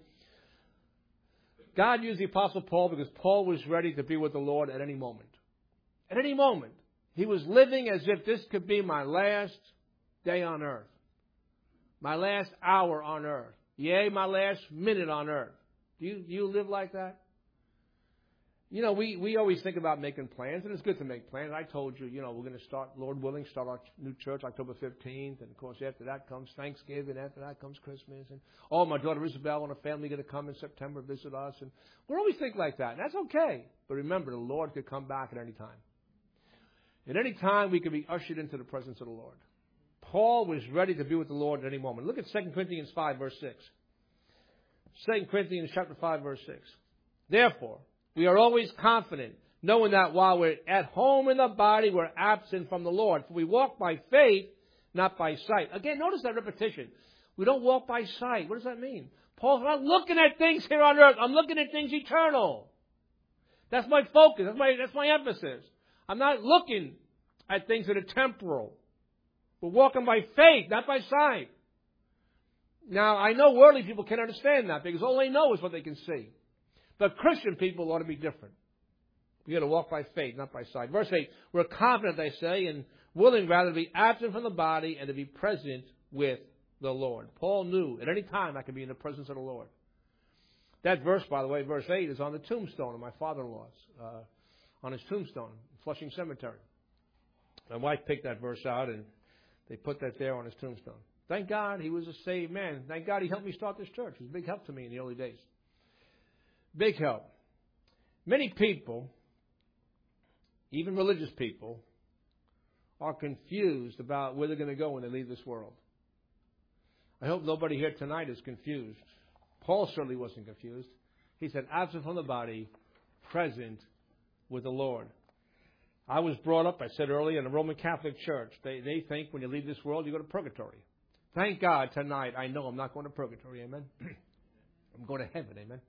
[SPEAKER 1] God used the Apostle Paul because Paul was ready to be with the Lord at any moment. At any moment. He was living as if this could be my last day on earth. My last hour on earth. Yea, my last minute on earth. Do you live like that? We always think about making plans, and it's good to make plans. I told you, we're going to start, Lord willing, start our new church October 15th. And, of course, after that comes Thanksgiving. After that comes Christmas. And, my daughter Isabel and her family are going to come in September, visit us. And we always think like that. And that's okay. But remember, the Lord could come back at any time. At any time, we could be ushered into the presence of the Lord. Paul was ready to be with the Lord at any moment. Look at 2 Corinthians 5, verse 6. 2 Corinthians chapter 5, verse 6. Therefore, we are always confident, knowing that while we're at home in the body, we're absent from the Lord. For we walk by faith, not by sight. Again, notice that repetition. We don't walk by sight. What does that mean? Paul's not looking at things here on earth. I'm looking at things eternal. That's my focus. That's my emphasis. I'm not looking at things that are temporal. We're walking by faith, not by sight. Now, I know worldly people can't understand that because all they know is what they can see. But Christian people ought to be different. We've got to walk by faith, not by sight. Verse 8, we're confident, they say, and willing rather to be absent from the body and to be present with the Lord. Paul knew at any time I could be in the presence of the Lord. That verse, by the way, verse 8, is on the tombstone of my father-in-law's, on his tombstone, Flushing Cemetery. My wife picked that verse out, and they put that there on his tombstone. Thank God he was a saved man. Thank God he helped me start this church. It was a big help to me in the early days. Big help. Many people, even religious people, are confused about where they're going to go when they leave this world. I hope nobody here tonight is confused. Paul certainly wasn't confused. He said, absent from the body, present with the Lord. I was brought up, I said earlier, in a Roman Catholic church. They think when you leave this world, you go to purgatory. Thank God tonight I know I'm not going to purgatory, amen? I'm going to heaven, amen?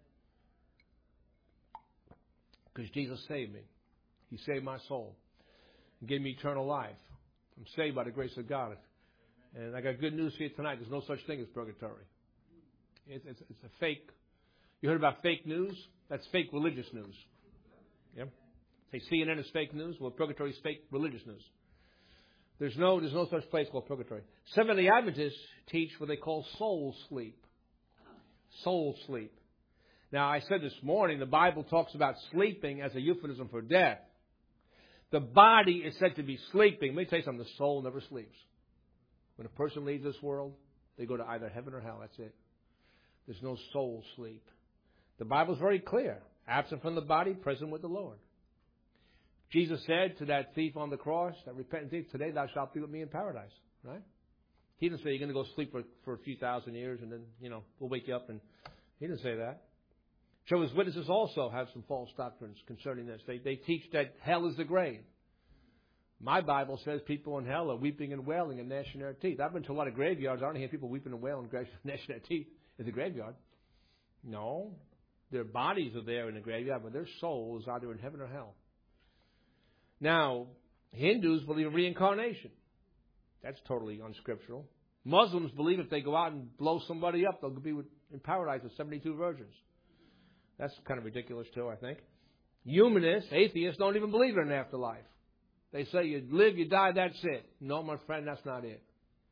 [SPEAKER 1] Because Jesus saved me. He saved my soul and gave me eternal life. I'm saved by the grace of God. And I got good news for you tonight. There's no such thing as purgatory. It's a fake. You heard about fake news? That's fake religious news. Yeah? Say CNN is fake news. Well, purgatory is fake religious news. There's no such place called purgatory. Seventh-day Adventists teach what they call soul sleep. Soul sleep. Now, I said this morning, the Bible talks about sleeping as a euphemism for death. The body is said to be sleeping. Let me tell you something. The soul never sleeps. When a person leaves this world, they go to either heaven or hell. That's it. There's no soul sleep. The Bible is very clear. Absent from the body, present with the Lord. Jesus said to that thief on the cross, that repentant thief, today thou shalt be with me in paradise. Right? He didn't say you're going to go sleep for a few thousand years and then, we'll wake you up. And he didn't say that. Jehovah's Witnesses also have some false doctrines concerning this. They teach that hell is the grave. My Bible says people in hell are weeping and wailing and gnashing their teeth. I've been to a lot of graveyards. I don't hear people weeping and wailing and gnashing their teeth in the graveyard. No. Their bodies are there in the graveyard, but their soul is either in heaven or hell. Now, Hindus believe in reincarnation. That's totally unscriptural. Muslims believe if they go out and blow somebody up, they'll be in paradise with 72 virgins. That's kind of ridiculous too, I think. Humanists, atheists, don't even believe in an afterlife. They say you live, you die, that's it. No, my friend, that's not it.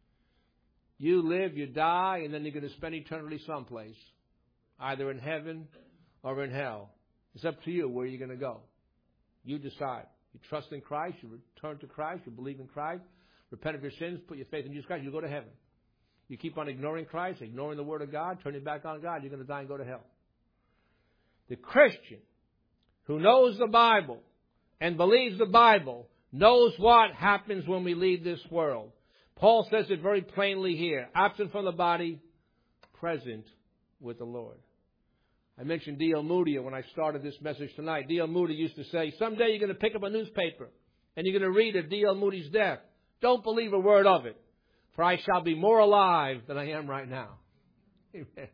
[SPEAKER 1] You live, you die, and then you're going to spend eternity someplace, either in heaven or in hell. It's up to you where you're going to go. You decide. You trust in Christ, you return to Christ, you believe in Christ, repent of your sins, put your faith in Jesus Christ, you go to heaven. You keep on ignoring Christ, ignoring the Word of God, turning back on God, you're going to die and go to hell. The Christian who knows the Bible and believes the Bible knows what happens when we leave this world. Paul says it very plainly here. Absent from the body, present with the Lord. I mentioned D.L. Moody when I started this message tonight. D.L. Moody used to say, someday you're going to pick up a newspaper and you're going to read of D.L. Moody's death. Don't believe a word of it, for I shall be more alive than I am right now. Amen.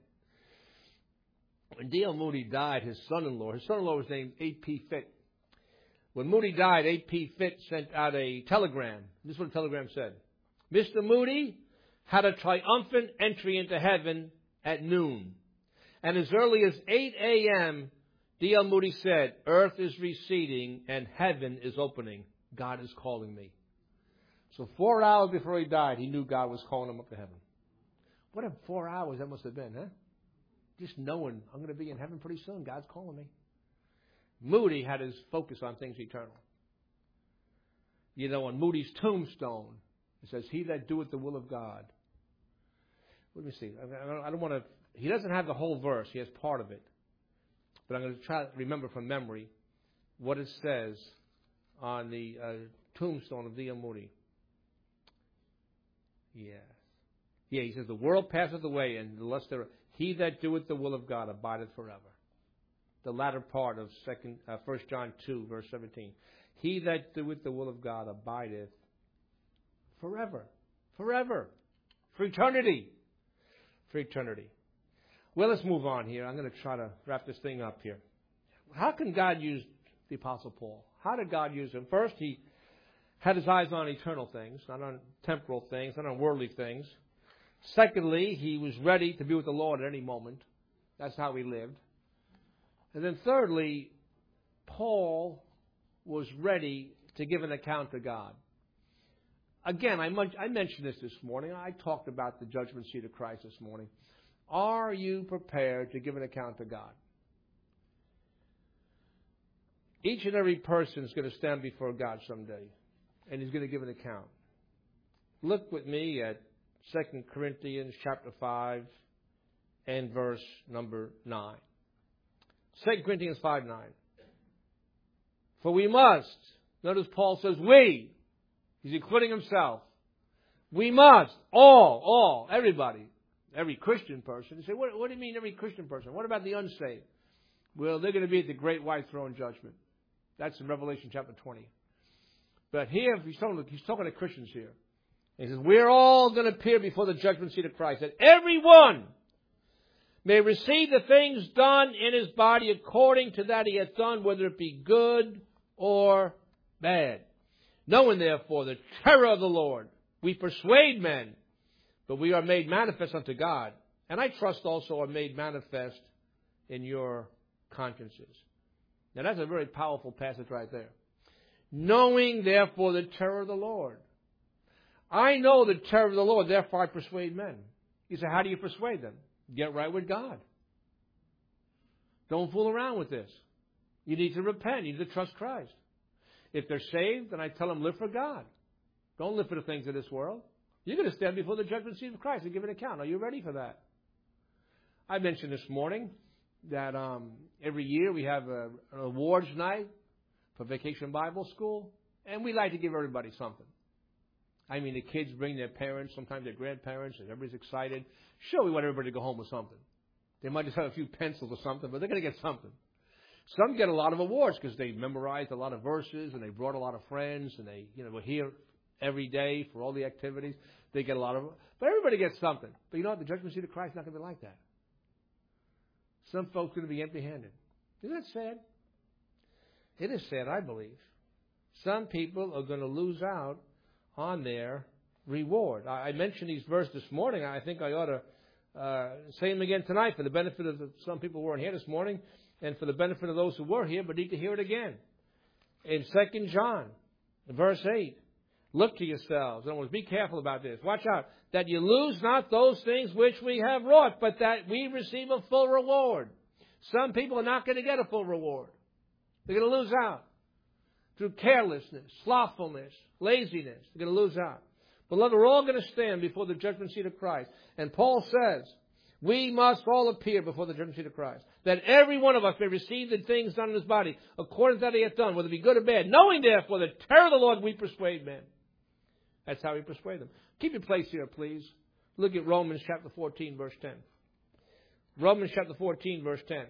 [SPEAKER 1] When D.L. Moody died, his son-in-law was named A.P. Fitt. When Moody died, A.P. Fitt sent out a telegram. This is what the telegram said. Mr. Moody had a triumphant entry into heaven at noon. And as early as 8 a.m., D.L. Moody said, earth is receding and heaven is opening. God is calling me. So 4 hours before he died, he knew God was calling him up to heaven. What a 4 hours that must have been, huh? Just knowing I'm going to be in heaven pretty soon. God's calling me. Moody had his focus on things eternal. On Moody's tombstone, it says, he that doeth the will of God. Let me see. I don't want to... He doesn't have the whole verse. He has part of it. But I'm going to try to remember from memory what it says on the tombstone of D.L. Moody. Yeah. Yeah, he says, the world passeth away, and the lust thereof. He that doeth the will of God abideth forever. The latter part of 1 John 2, verse 17. He that doeth the will of God abideth forever. Forever. For eternity. For eternity. Well, let's move on here. I'm going to try to wrap this thing up here. How can God use the Apostle Paul? How did God use him? First, he had his eyes on eternal things, not on temporal things, not on worldly things. Secondly, he was ready to be with the Lord at any moment. That's how he lived. And then thirdly, Paul was ready to give an account to God. Again, I mentioned this morning. I talked about the judgment seat of Christ this morning. Are you prepared to give an account to God? Each and every person is going to stand before God someday, and he's going to give an account. Look with me at 2 Corinthians chapter 5 and verse number 9. 2 Corinthians 5:9. For we must, notice Paul says we, he's including himself. We must, all, everybody. every Christian person. You say, what do you mean every Christian person? What about the unsaved? Well, they're going to be at the great white throne judgment. That's in Revelation chapter 20. But here, he's talking to Christians here. He says, we're all going to appear before the judgment seat of Christ, that everyone may receive the things done in his body according to that he hath done, whether it be good or bad. Knowing, therefore, the terror of the Lord, we persuade men, but we are made manifest unto God. And I trust also are made manifest in your consciences. Now that's a very powerful passage right there. Knowing, therefore, the terror of the Lord. I know the terror of the Lord, therefore I persuade men. You say, how do you persuade them? Get right with God. Don't fool around with this. You need to repent. You need to trust Christ. If they're saved, then I tell them, live for God. Don't live for the things of this world. You're going to stand before the judgment seat of Christ and give an account. Are you ready for that? I mentioned this morning that every year we have an awards night for Vacation Bible School, and we like to give everybody something. I mean, the kids bring their parents, sometimes their grandparents, and everybody's excited. Sure, we want everybody to go home with something. They might just have a few pencils or something, but they're going to get something. Some get a lot of awards because they memorized a lot of verses and they brought a lot of friends and they, were here every day for all the activities. They get a lot of, but everybody gets something. But you know what? The judgment seat of Christ is not going to be like that. Some folks are going to be empty-handed. Isn't that sad? It is sad, I believe. Some people are going to lose out on their reward. I mentioned these verses this morning. I think I ought to say them again tonight for the benefit of some people who weren't here this morning and for the benefit of those who were here but need to hear it again. In 2 John, verse 8, look to yourselves. In other words, be careful about this. Watch out. That you lose not those things which we have wrought, but that we receive a full reward. Some people are not going to get a full reward. They're going to lose out. Through carelessness, slothfulness, laziness. They're going to lose out. Beloved, we're all going to stand before the judgment seat of Christ. And Paul says, we must all appear before the judgment seat of Christ. That every one of us may receive the things done in his body, according to that he hath done, whether it be good or bad. Knowing, therefore, the terror of the Lord, we persuade men. That's how we persuade them. Keep your place here, please. Look at Romans chapter 14, verse 10. Romans chapter 14, verse 10.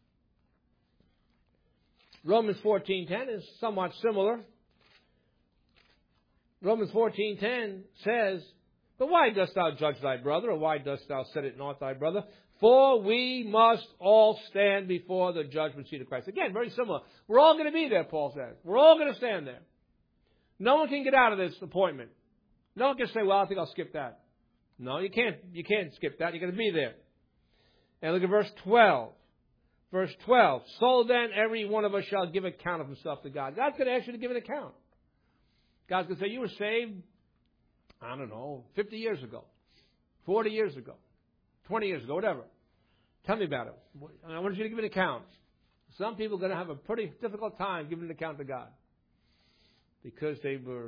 [SPEAKER 1] Romans 14:10 is somewhat similar. Romans 14:10 says, but why dost thou judge thy brother, or why dost thou set it not thy brother? For we must all stand before the judgment seat of Christ. Again, very similar. We're all going to be there, Paul says. We're all going to stand there. No one can get out of this appointment. No one can say, well, I think I'll skip that. No, you can't. You can't skip that. You're going to be there. And look at verse 12. Verse 12. So then every one of us shall give account of himself to God. God's going to ask you to give an account. God's going to say, you were saved, 50 years ago, 40 years ago, 20 years ago, whatever. Tell me about it. I want you to give an account. Some people are going to have a pretty difficult time giving an account to God because they were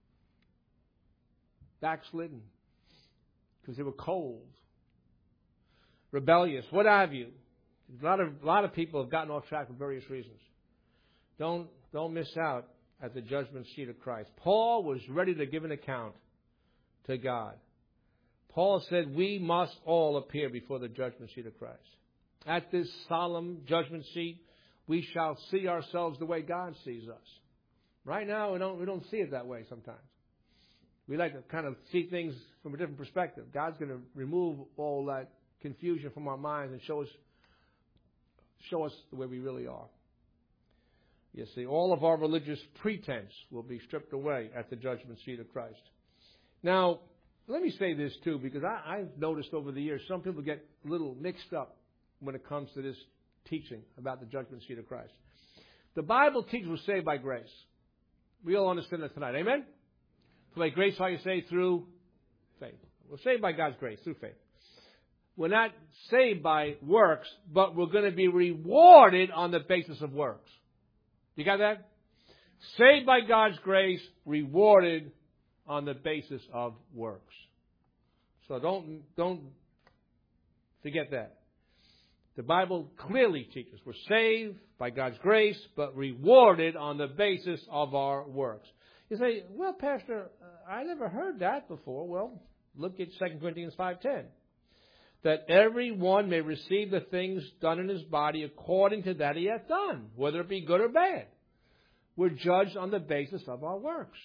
[SPEAKER 1] backslidden, because they were cold, rebellious, what have you. A lot of people have gotten off track for various reasons. Don't miss out at the judgment seat of Christ. Paul was ready to give an account to God. Paul said we must all appear before the judgment seat of Christ. At this solemn judgment seat, we shall see ourselves the way God sees us. Right now, we don't see it that way sometimes. We like to kind of see things from a different perspective. God's going to remove all that confusion from our minds and show us the way we really are. You see, all of our religious pretense will be stripped away at the judgment seat of Christ. Now, let me say this too, because I've noticed over the years some people get a little mixed up when it comes to this teaching about the judgment seat of Christ. The Bible teaches we're saved by grace. We all understand that tonight. Amen? By grace, how you say? Through faith. We're saved by God's grace, through faith. We're not saved by works, but we're going to be rewarded on the basis of works. You got that? Saved by God's grace, rewarded on the basis of works. So don't forget that. The Bible clearly teaches we're saved by God's grace, but rewarded on the basis of our works. You say, well, Pastor, I never heard that before. Well, look at 2 Corinthians 5:10. that every one may receive the things done in his body according to that he hath done, whether it be good or bad. We're judged on the basis of our works.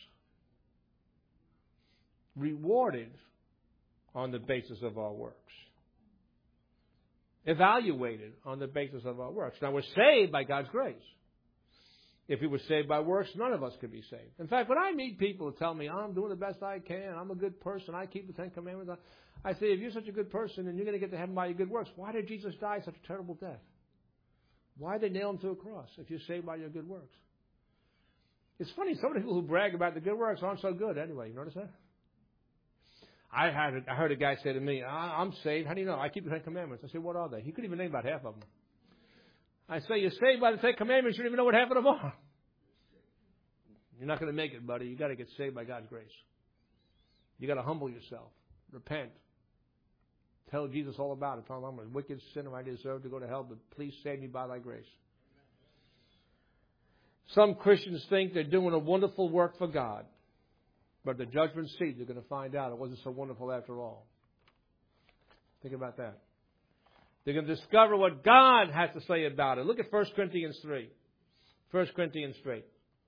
[SPEAKER 1] Rewarded on the basis of our works. Evaluated on the basis of our works. Now, we're saved by God's grace. If we were saved by works, none of us could be saved. In fact, when I meet people who tell me, I'm doing the best I can, I'm a good person, I keep the Ten Commandments, I say, if you're such a good person and you're going to get to heaven by your good works, why did Jesus die such a terrible death? Why did they nail him to a cross if you're saved by your good works? It's funny, some of the people who brag about the good works aren't so good anyway. You notice that? I heard a guy say to me, I'm saved. How do you know? I keep the Ten Commandments. I said, what are they? He couldn't even name about half of them. I say, you're saved by the Ten Commandments. You don't even know what half of them are. You're not going to make it, buddy. You've got to get saved by God's grace. You've got to humble yourself. Repent. Tell Jesus all about it. Tell him I'm a wicked sinner. I deserve to go to hell, but please save me by thy grace. Some Christians think they're doing a wonderful work for God. But the judgment seat, you're going to find out it wasn't so wonderful after all. Think about that. They're going to discover what God has to say about it. Look at 1 Corinthians 3. 1 Corinthians 3.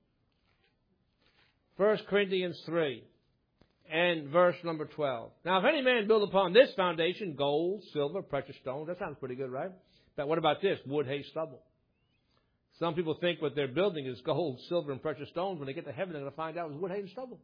[SPEAKER 1] 1 Corinthians 3 and verse number 12. Now, if any man build upon this foundation gold, silver, precious stones, that sounds pretty good, right? But what about this? Wood, hay, stubble. Some people think what they're building is gold, silver, and precious stones. When they get to heaven, they're going to find out it was wood, hay, and stubble.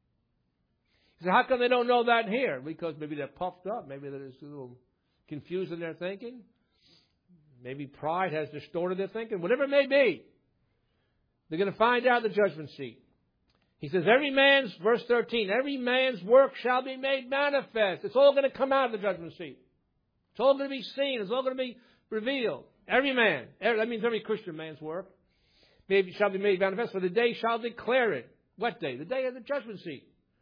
[SPEAKER 1] So how come they don't know that here? Because maybe they're puffed up. Maybe they're just a little confused in their thinking. Maybe pride has distorted their thinking. Whatever it may be, they're going to find out the judgment seat. He says, verse 13, every man's work shall be made manifest. It's all going to come out of the judgment seat. It's all going to be seen. It's all going to be revealed. Every man. That means every Christian man's work shall be made manifest. For the day shall declare it. What day? The day of the judgment seat.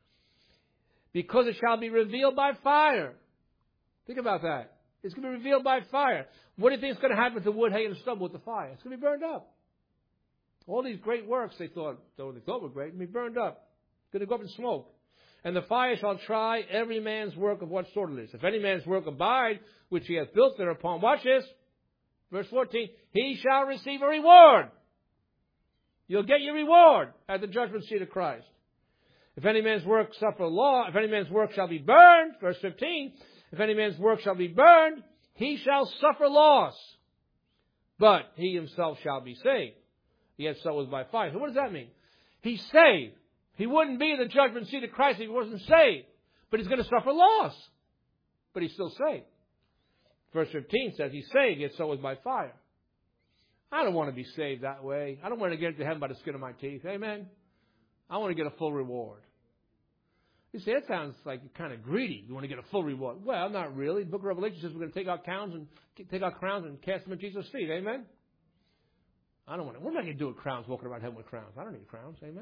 [SPEAKER 1] Because it shall be revealed by fire. Think about that. It's going to be revealed by fire. What do you think is going to happen to wood, hay, and stubble with the fire? It's going to be burned up. All these great works they thought were great, will be burned up. It's going to go up in smoke. And the fire shall try every man's work of what sort it is. If any man's work abide, which he hath built thereupon, watch this. Verse 14, he shall receive a reward. You'll get your reward at the judgment seat of Christ. If any man's work if any man's work shall be burned, verse 15, if any man's work shall be burned, he shall suffer loss. But he himself shall be saved. Yet so is by fire. So what does that mean? He's saved. He wouldn't be in the judgment seat of Christ if he wasn't saved. But he's going to suffer loss. But he's still saved. Verse 15 says he's saved, yet so is by fire. I don't want to be saved that way. I don't want to get into heaven by the skin of my teeth. Amen? I want to get a full reward. You say, that sounds like you're kind of greedy. You want to get a full reward. Well, not really. The book of Revelation says we're going to take our crowns and cast them at Jesus' feet. Amen? I don't want to. What am I going to do with crowns, walking around heaven with crowns? I don't need crowns. Amen?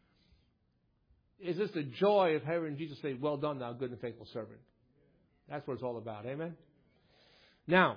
[SPEAKER 1] Is this the joy of hearing Jesus say, well done, thou good and faithful servant? That's what it's all about. Amen? Now,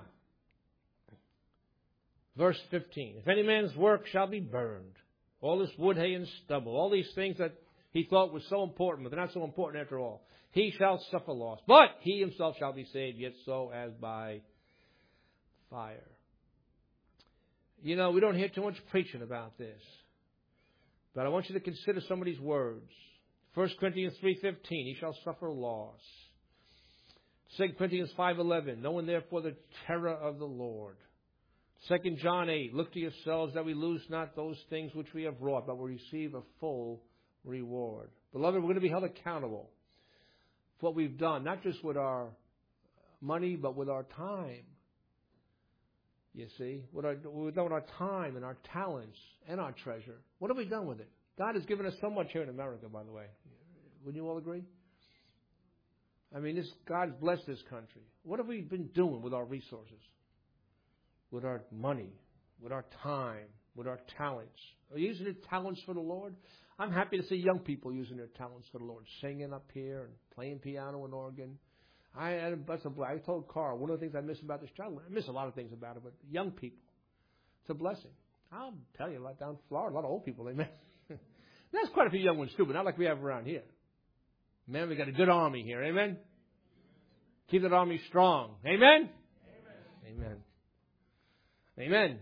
[SPEAKER 1] verse 15. If any man's work shall be burned, all this wood, hay, and stubble, all these things that he thought were so important, but they're not so important after all, he shall suffer loss. But he himself shall be saved, yet so as by fire. You know, we don't hear too much preaching about this. But I want you to consider some of these words. 1 Corinthians 3:15, he shall suffer loss. 2 Corinthians 5:11, knowing therefore the terror of the Lord. 2 John 8, look to yourselves that we lose not those things which we have wrought, but we receive a full reward. Beloved, we're going to be held accountable for what we've done, not just with our money, but with our time. You see, what we've done with our time and our talents and our treasure. What have we done with it? God has given us so much here in America, by the way. Wouldn't you all agree? I mean, God's blessed this country. What have we been doing with our resources? With our money, with our time, with our talents? Are you using your talents for the Lord? I'm happy to see young people using their talents for the Lord, singing up here and playing piano and organ. I told Carl, one of the things I miss about this child, I miss a lot of things about it, but young people, it's a blessing. I'll tell you, like down in Florida, a lot of old people, amen. There's quite a few young ones too, but not like we have around here. Man, we got a good army here, amen. Keep that army strong. Amen? Amen. Amen.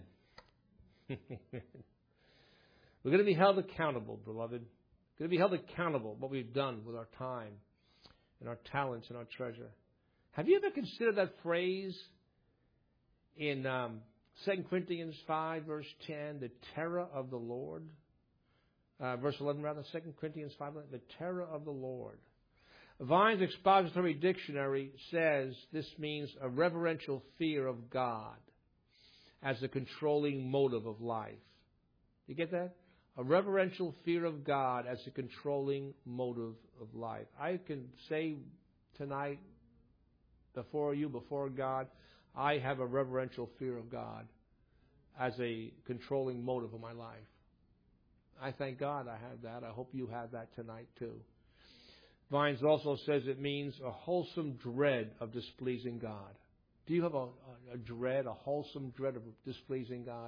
[SPEAKER 1] We're going to be held accountable, beloved. We're going to be held accountable what we've done with our time and our talents and our treasure. Have you ever considered that phrase in 2 Corinthians 5, verse 10, the terror of the Lord? Verse 11, rather, 2 Corinthians 5, the terror of the Lord. Vine's Expository Dictionary says this means a reverential fear of God as a controlling motive of life. You get that? A reverential fear of God as a controlling motive of life. I can say tonight before you, before God, I have a reverential fear of God as a controlling motive of my life. I thank God I have that. I hope you have that tonight too. Vines also says it means a wholesome dread of displeasing God. Do you have a dread, a wholesome dread of displeasing God?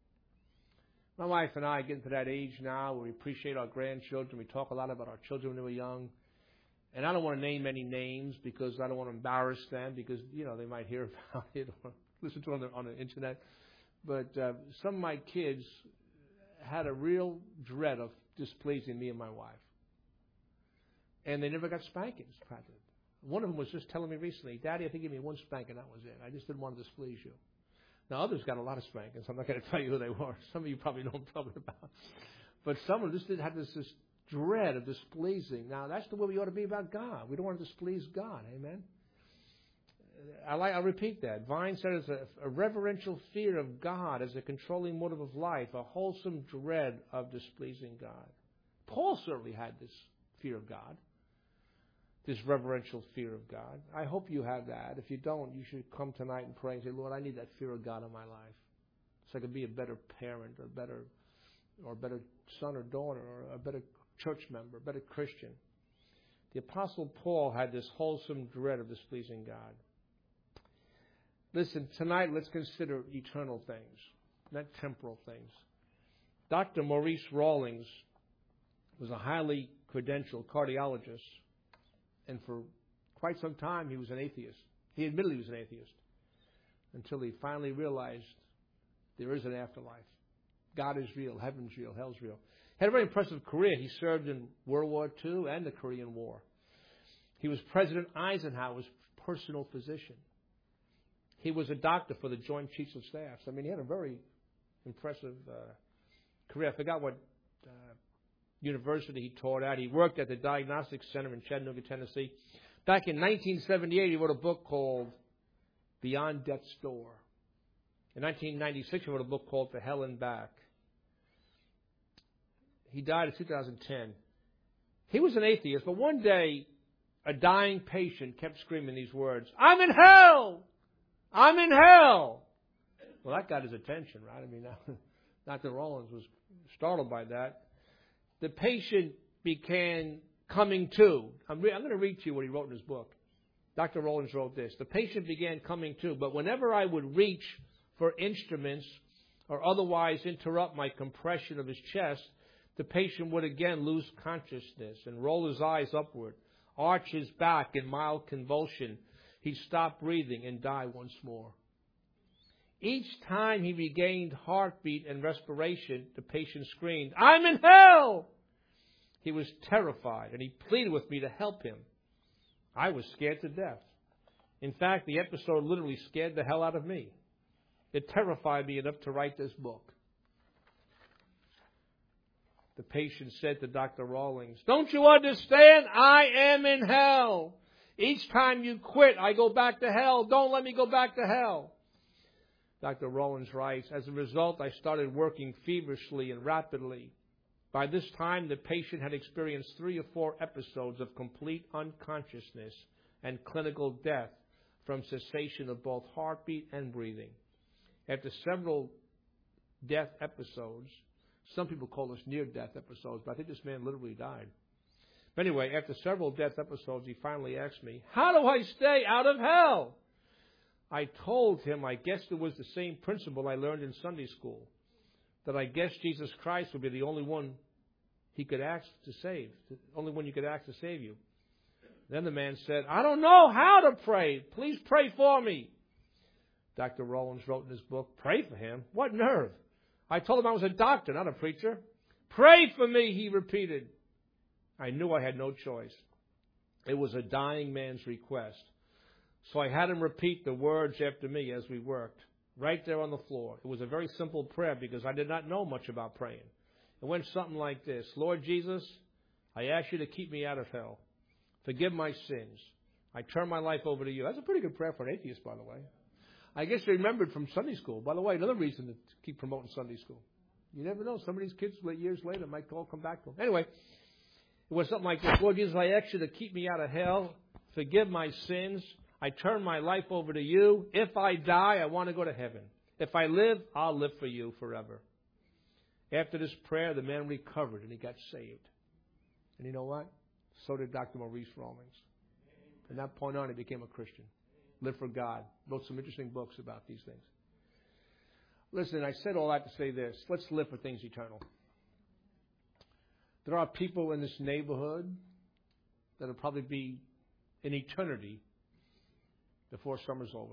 [SPEAKER 1] My wife and I are getting to that age now where we appreciate our grandchildren. We talk a lot about our children when they were young. And I don't want to name any names because I don't want to embarrass them because, they might hear about it or listen to it on the internet. But some of my kids had a real dread of displeasing me and my wife. And they never got spankings, practically. One of them was just telling me recently, Daddy, I think you gave me one spanking, that was it. I just didn't want to displease you. Now, others got a lot of spankings. I'm not going to tell you who they were. Some of you probably know what I'm talking about. But someone just had this dread of displeasing. Now, that's the way we ought to be about God. We don't want to displease God. Amen? I'll repeat that. Vine says a reverential fear of God as a controlling motive of life, a wholesome dread of displeasing God. Paul certainly had this fear of God. This reverential fear of God. I hope you have that. If you don't, you should come tonight and pray and say, Lord, I need that fear of God in my life so I can be a better parent or a better son or daughter or a better church member, a better Christian. The Apostle Paul had this wholesome dread of displeasing God. Listen, tonight let's consider eternal things, not temporal things. Dr. Maurice Rawlings was a highly credentialed cardiologist. And for quite some time, he was an atheist. He admitted he was an atheist until he finally realized there is an afterlife. God is real. Heaven's real. Hell's real. He had a very impressive career. He served in World War II and the Korean War. He was President Eisenhower's personal physician. He was a doctor for the Joint Chiefs of Staff. I mean, he had a very impressive career. I forgot what university he taught at. He worked at the Diagnostic Center in Chattanooga, Tennessee. Back in 1978, he wrote a book called Beyond Death's Door. In 1996, he wrote a book called To Hell and Back. He died in 2010. He was an atheist, but one day, a dying patient kept screaming these words, I'm in hell! I'm in hell! Well, that got his attention, right? I mean, Dr. Rawlings was startled by that. The patient began coming to. I'm going to read to you what he wrote in his book. Dr. Rawlings wrote this. The patient began coming to, but whenever I would reach for instruments or otherwise interrupt my compression of his chest, the patient would again lose consciousness and roll his eyes upward, arch his back in mild convulsion. He'd stop breathing and die once more. Each time he regained heartbeat and respiration, the patient screamed, I'm in hell! He was terrified, and he pleaded with me to help him. I was scared to death. In fact, the episode literally scared the hell out of me. It terrified me enough to write this book. The patient said to Dr. Rawlings, don't you understand? I am in hell. Each time you quit, I go back to hell. Don't let me go back to hell. Dr. Rawlings writes, as a result, I started working feverishly and rapidly. By this time, the patient had experienced 3 or 4 episodes of complete unconsciousness and clinical death from cessation of both heartbeat and breathing. After several death episodes, some people call this near-death episodes, but I think this man literally died. But anyway, after several death episodes, he finally asked me, how do I stay out of hell? I told him I guessed it was the same principle I learned in Sunday school, that I guessed Jesus Christ would be the only one he could ask to save, the only one you could ask to save you. Then the man said, I don't know how to pray. Please pray for me. Dr. Rollins wrote in his book, pray for him? What nerve? I told him I was a doctor, not a preacher. Pray for me, he repeated. I knew I had no choice. It was a dying man's request. So I had him repeat the words after me as we worked, right there on the floor. It was a very simple prayer because I did not know much about praying. It went something like this. Lord Jesus, I ask you to keep me out of hell. Forgive my sins. I turn my life over to you. That's a pretty good prayer for an atheist, by the way. I guess you remembered from Sunday school. By the way, another reason to keep promoting Sunday school. You never know. Some of these kids, years later, might all come back to them. Anyway, it was something like this. Lord Jesus, I ask you to keep me out of hell. Forgive my sins. I turn my life over to you. If I die, I want to go to heaven. If I live, I'll live for you forever. After this prayer, the man recovered and he got saved. And you know what? So did Dr. Maurice Rawlings. From that point on, he became a Christian. Lived for God. Wrote some interesting books about these things. Listen, I said all that to say this. Let's live for things eternal. There are people in this neighborhood that will probably be in eternity before summer's over.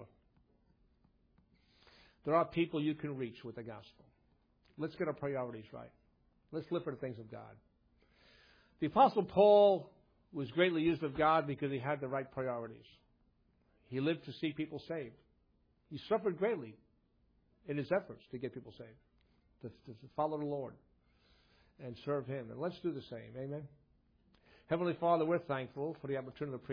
[SPEAKER 1] There are people you can reach with the gospel. Let's get our priorities right. Let's live for the things of God. The Apostle Paul was greatly used of God because he had the right priorities. He lived to see people saved. He suffered greatly in his efforts to get people saved, to follow the Lord and serve Him. And let's do the same. Amen. Heavenly Father, we're thankful for the opportunity to preach.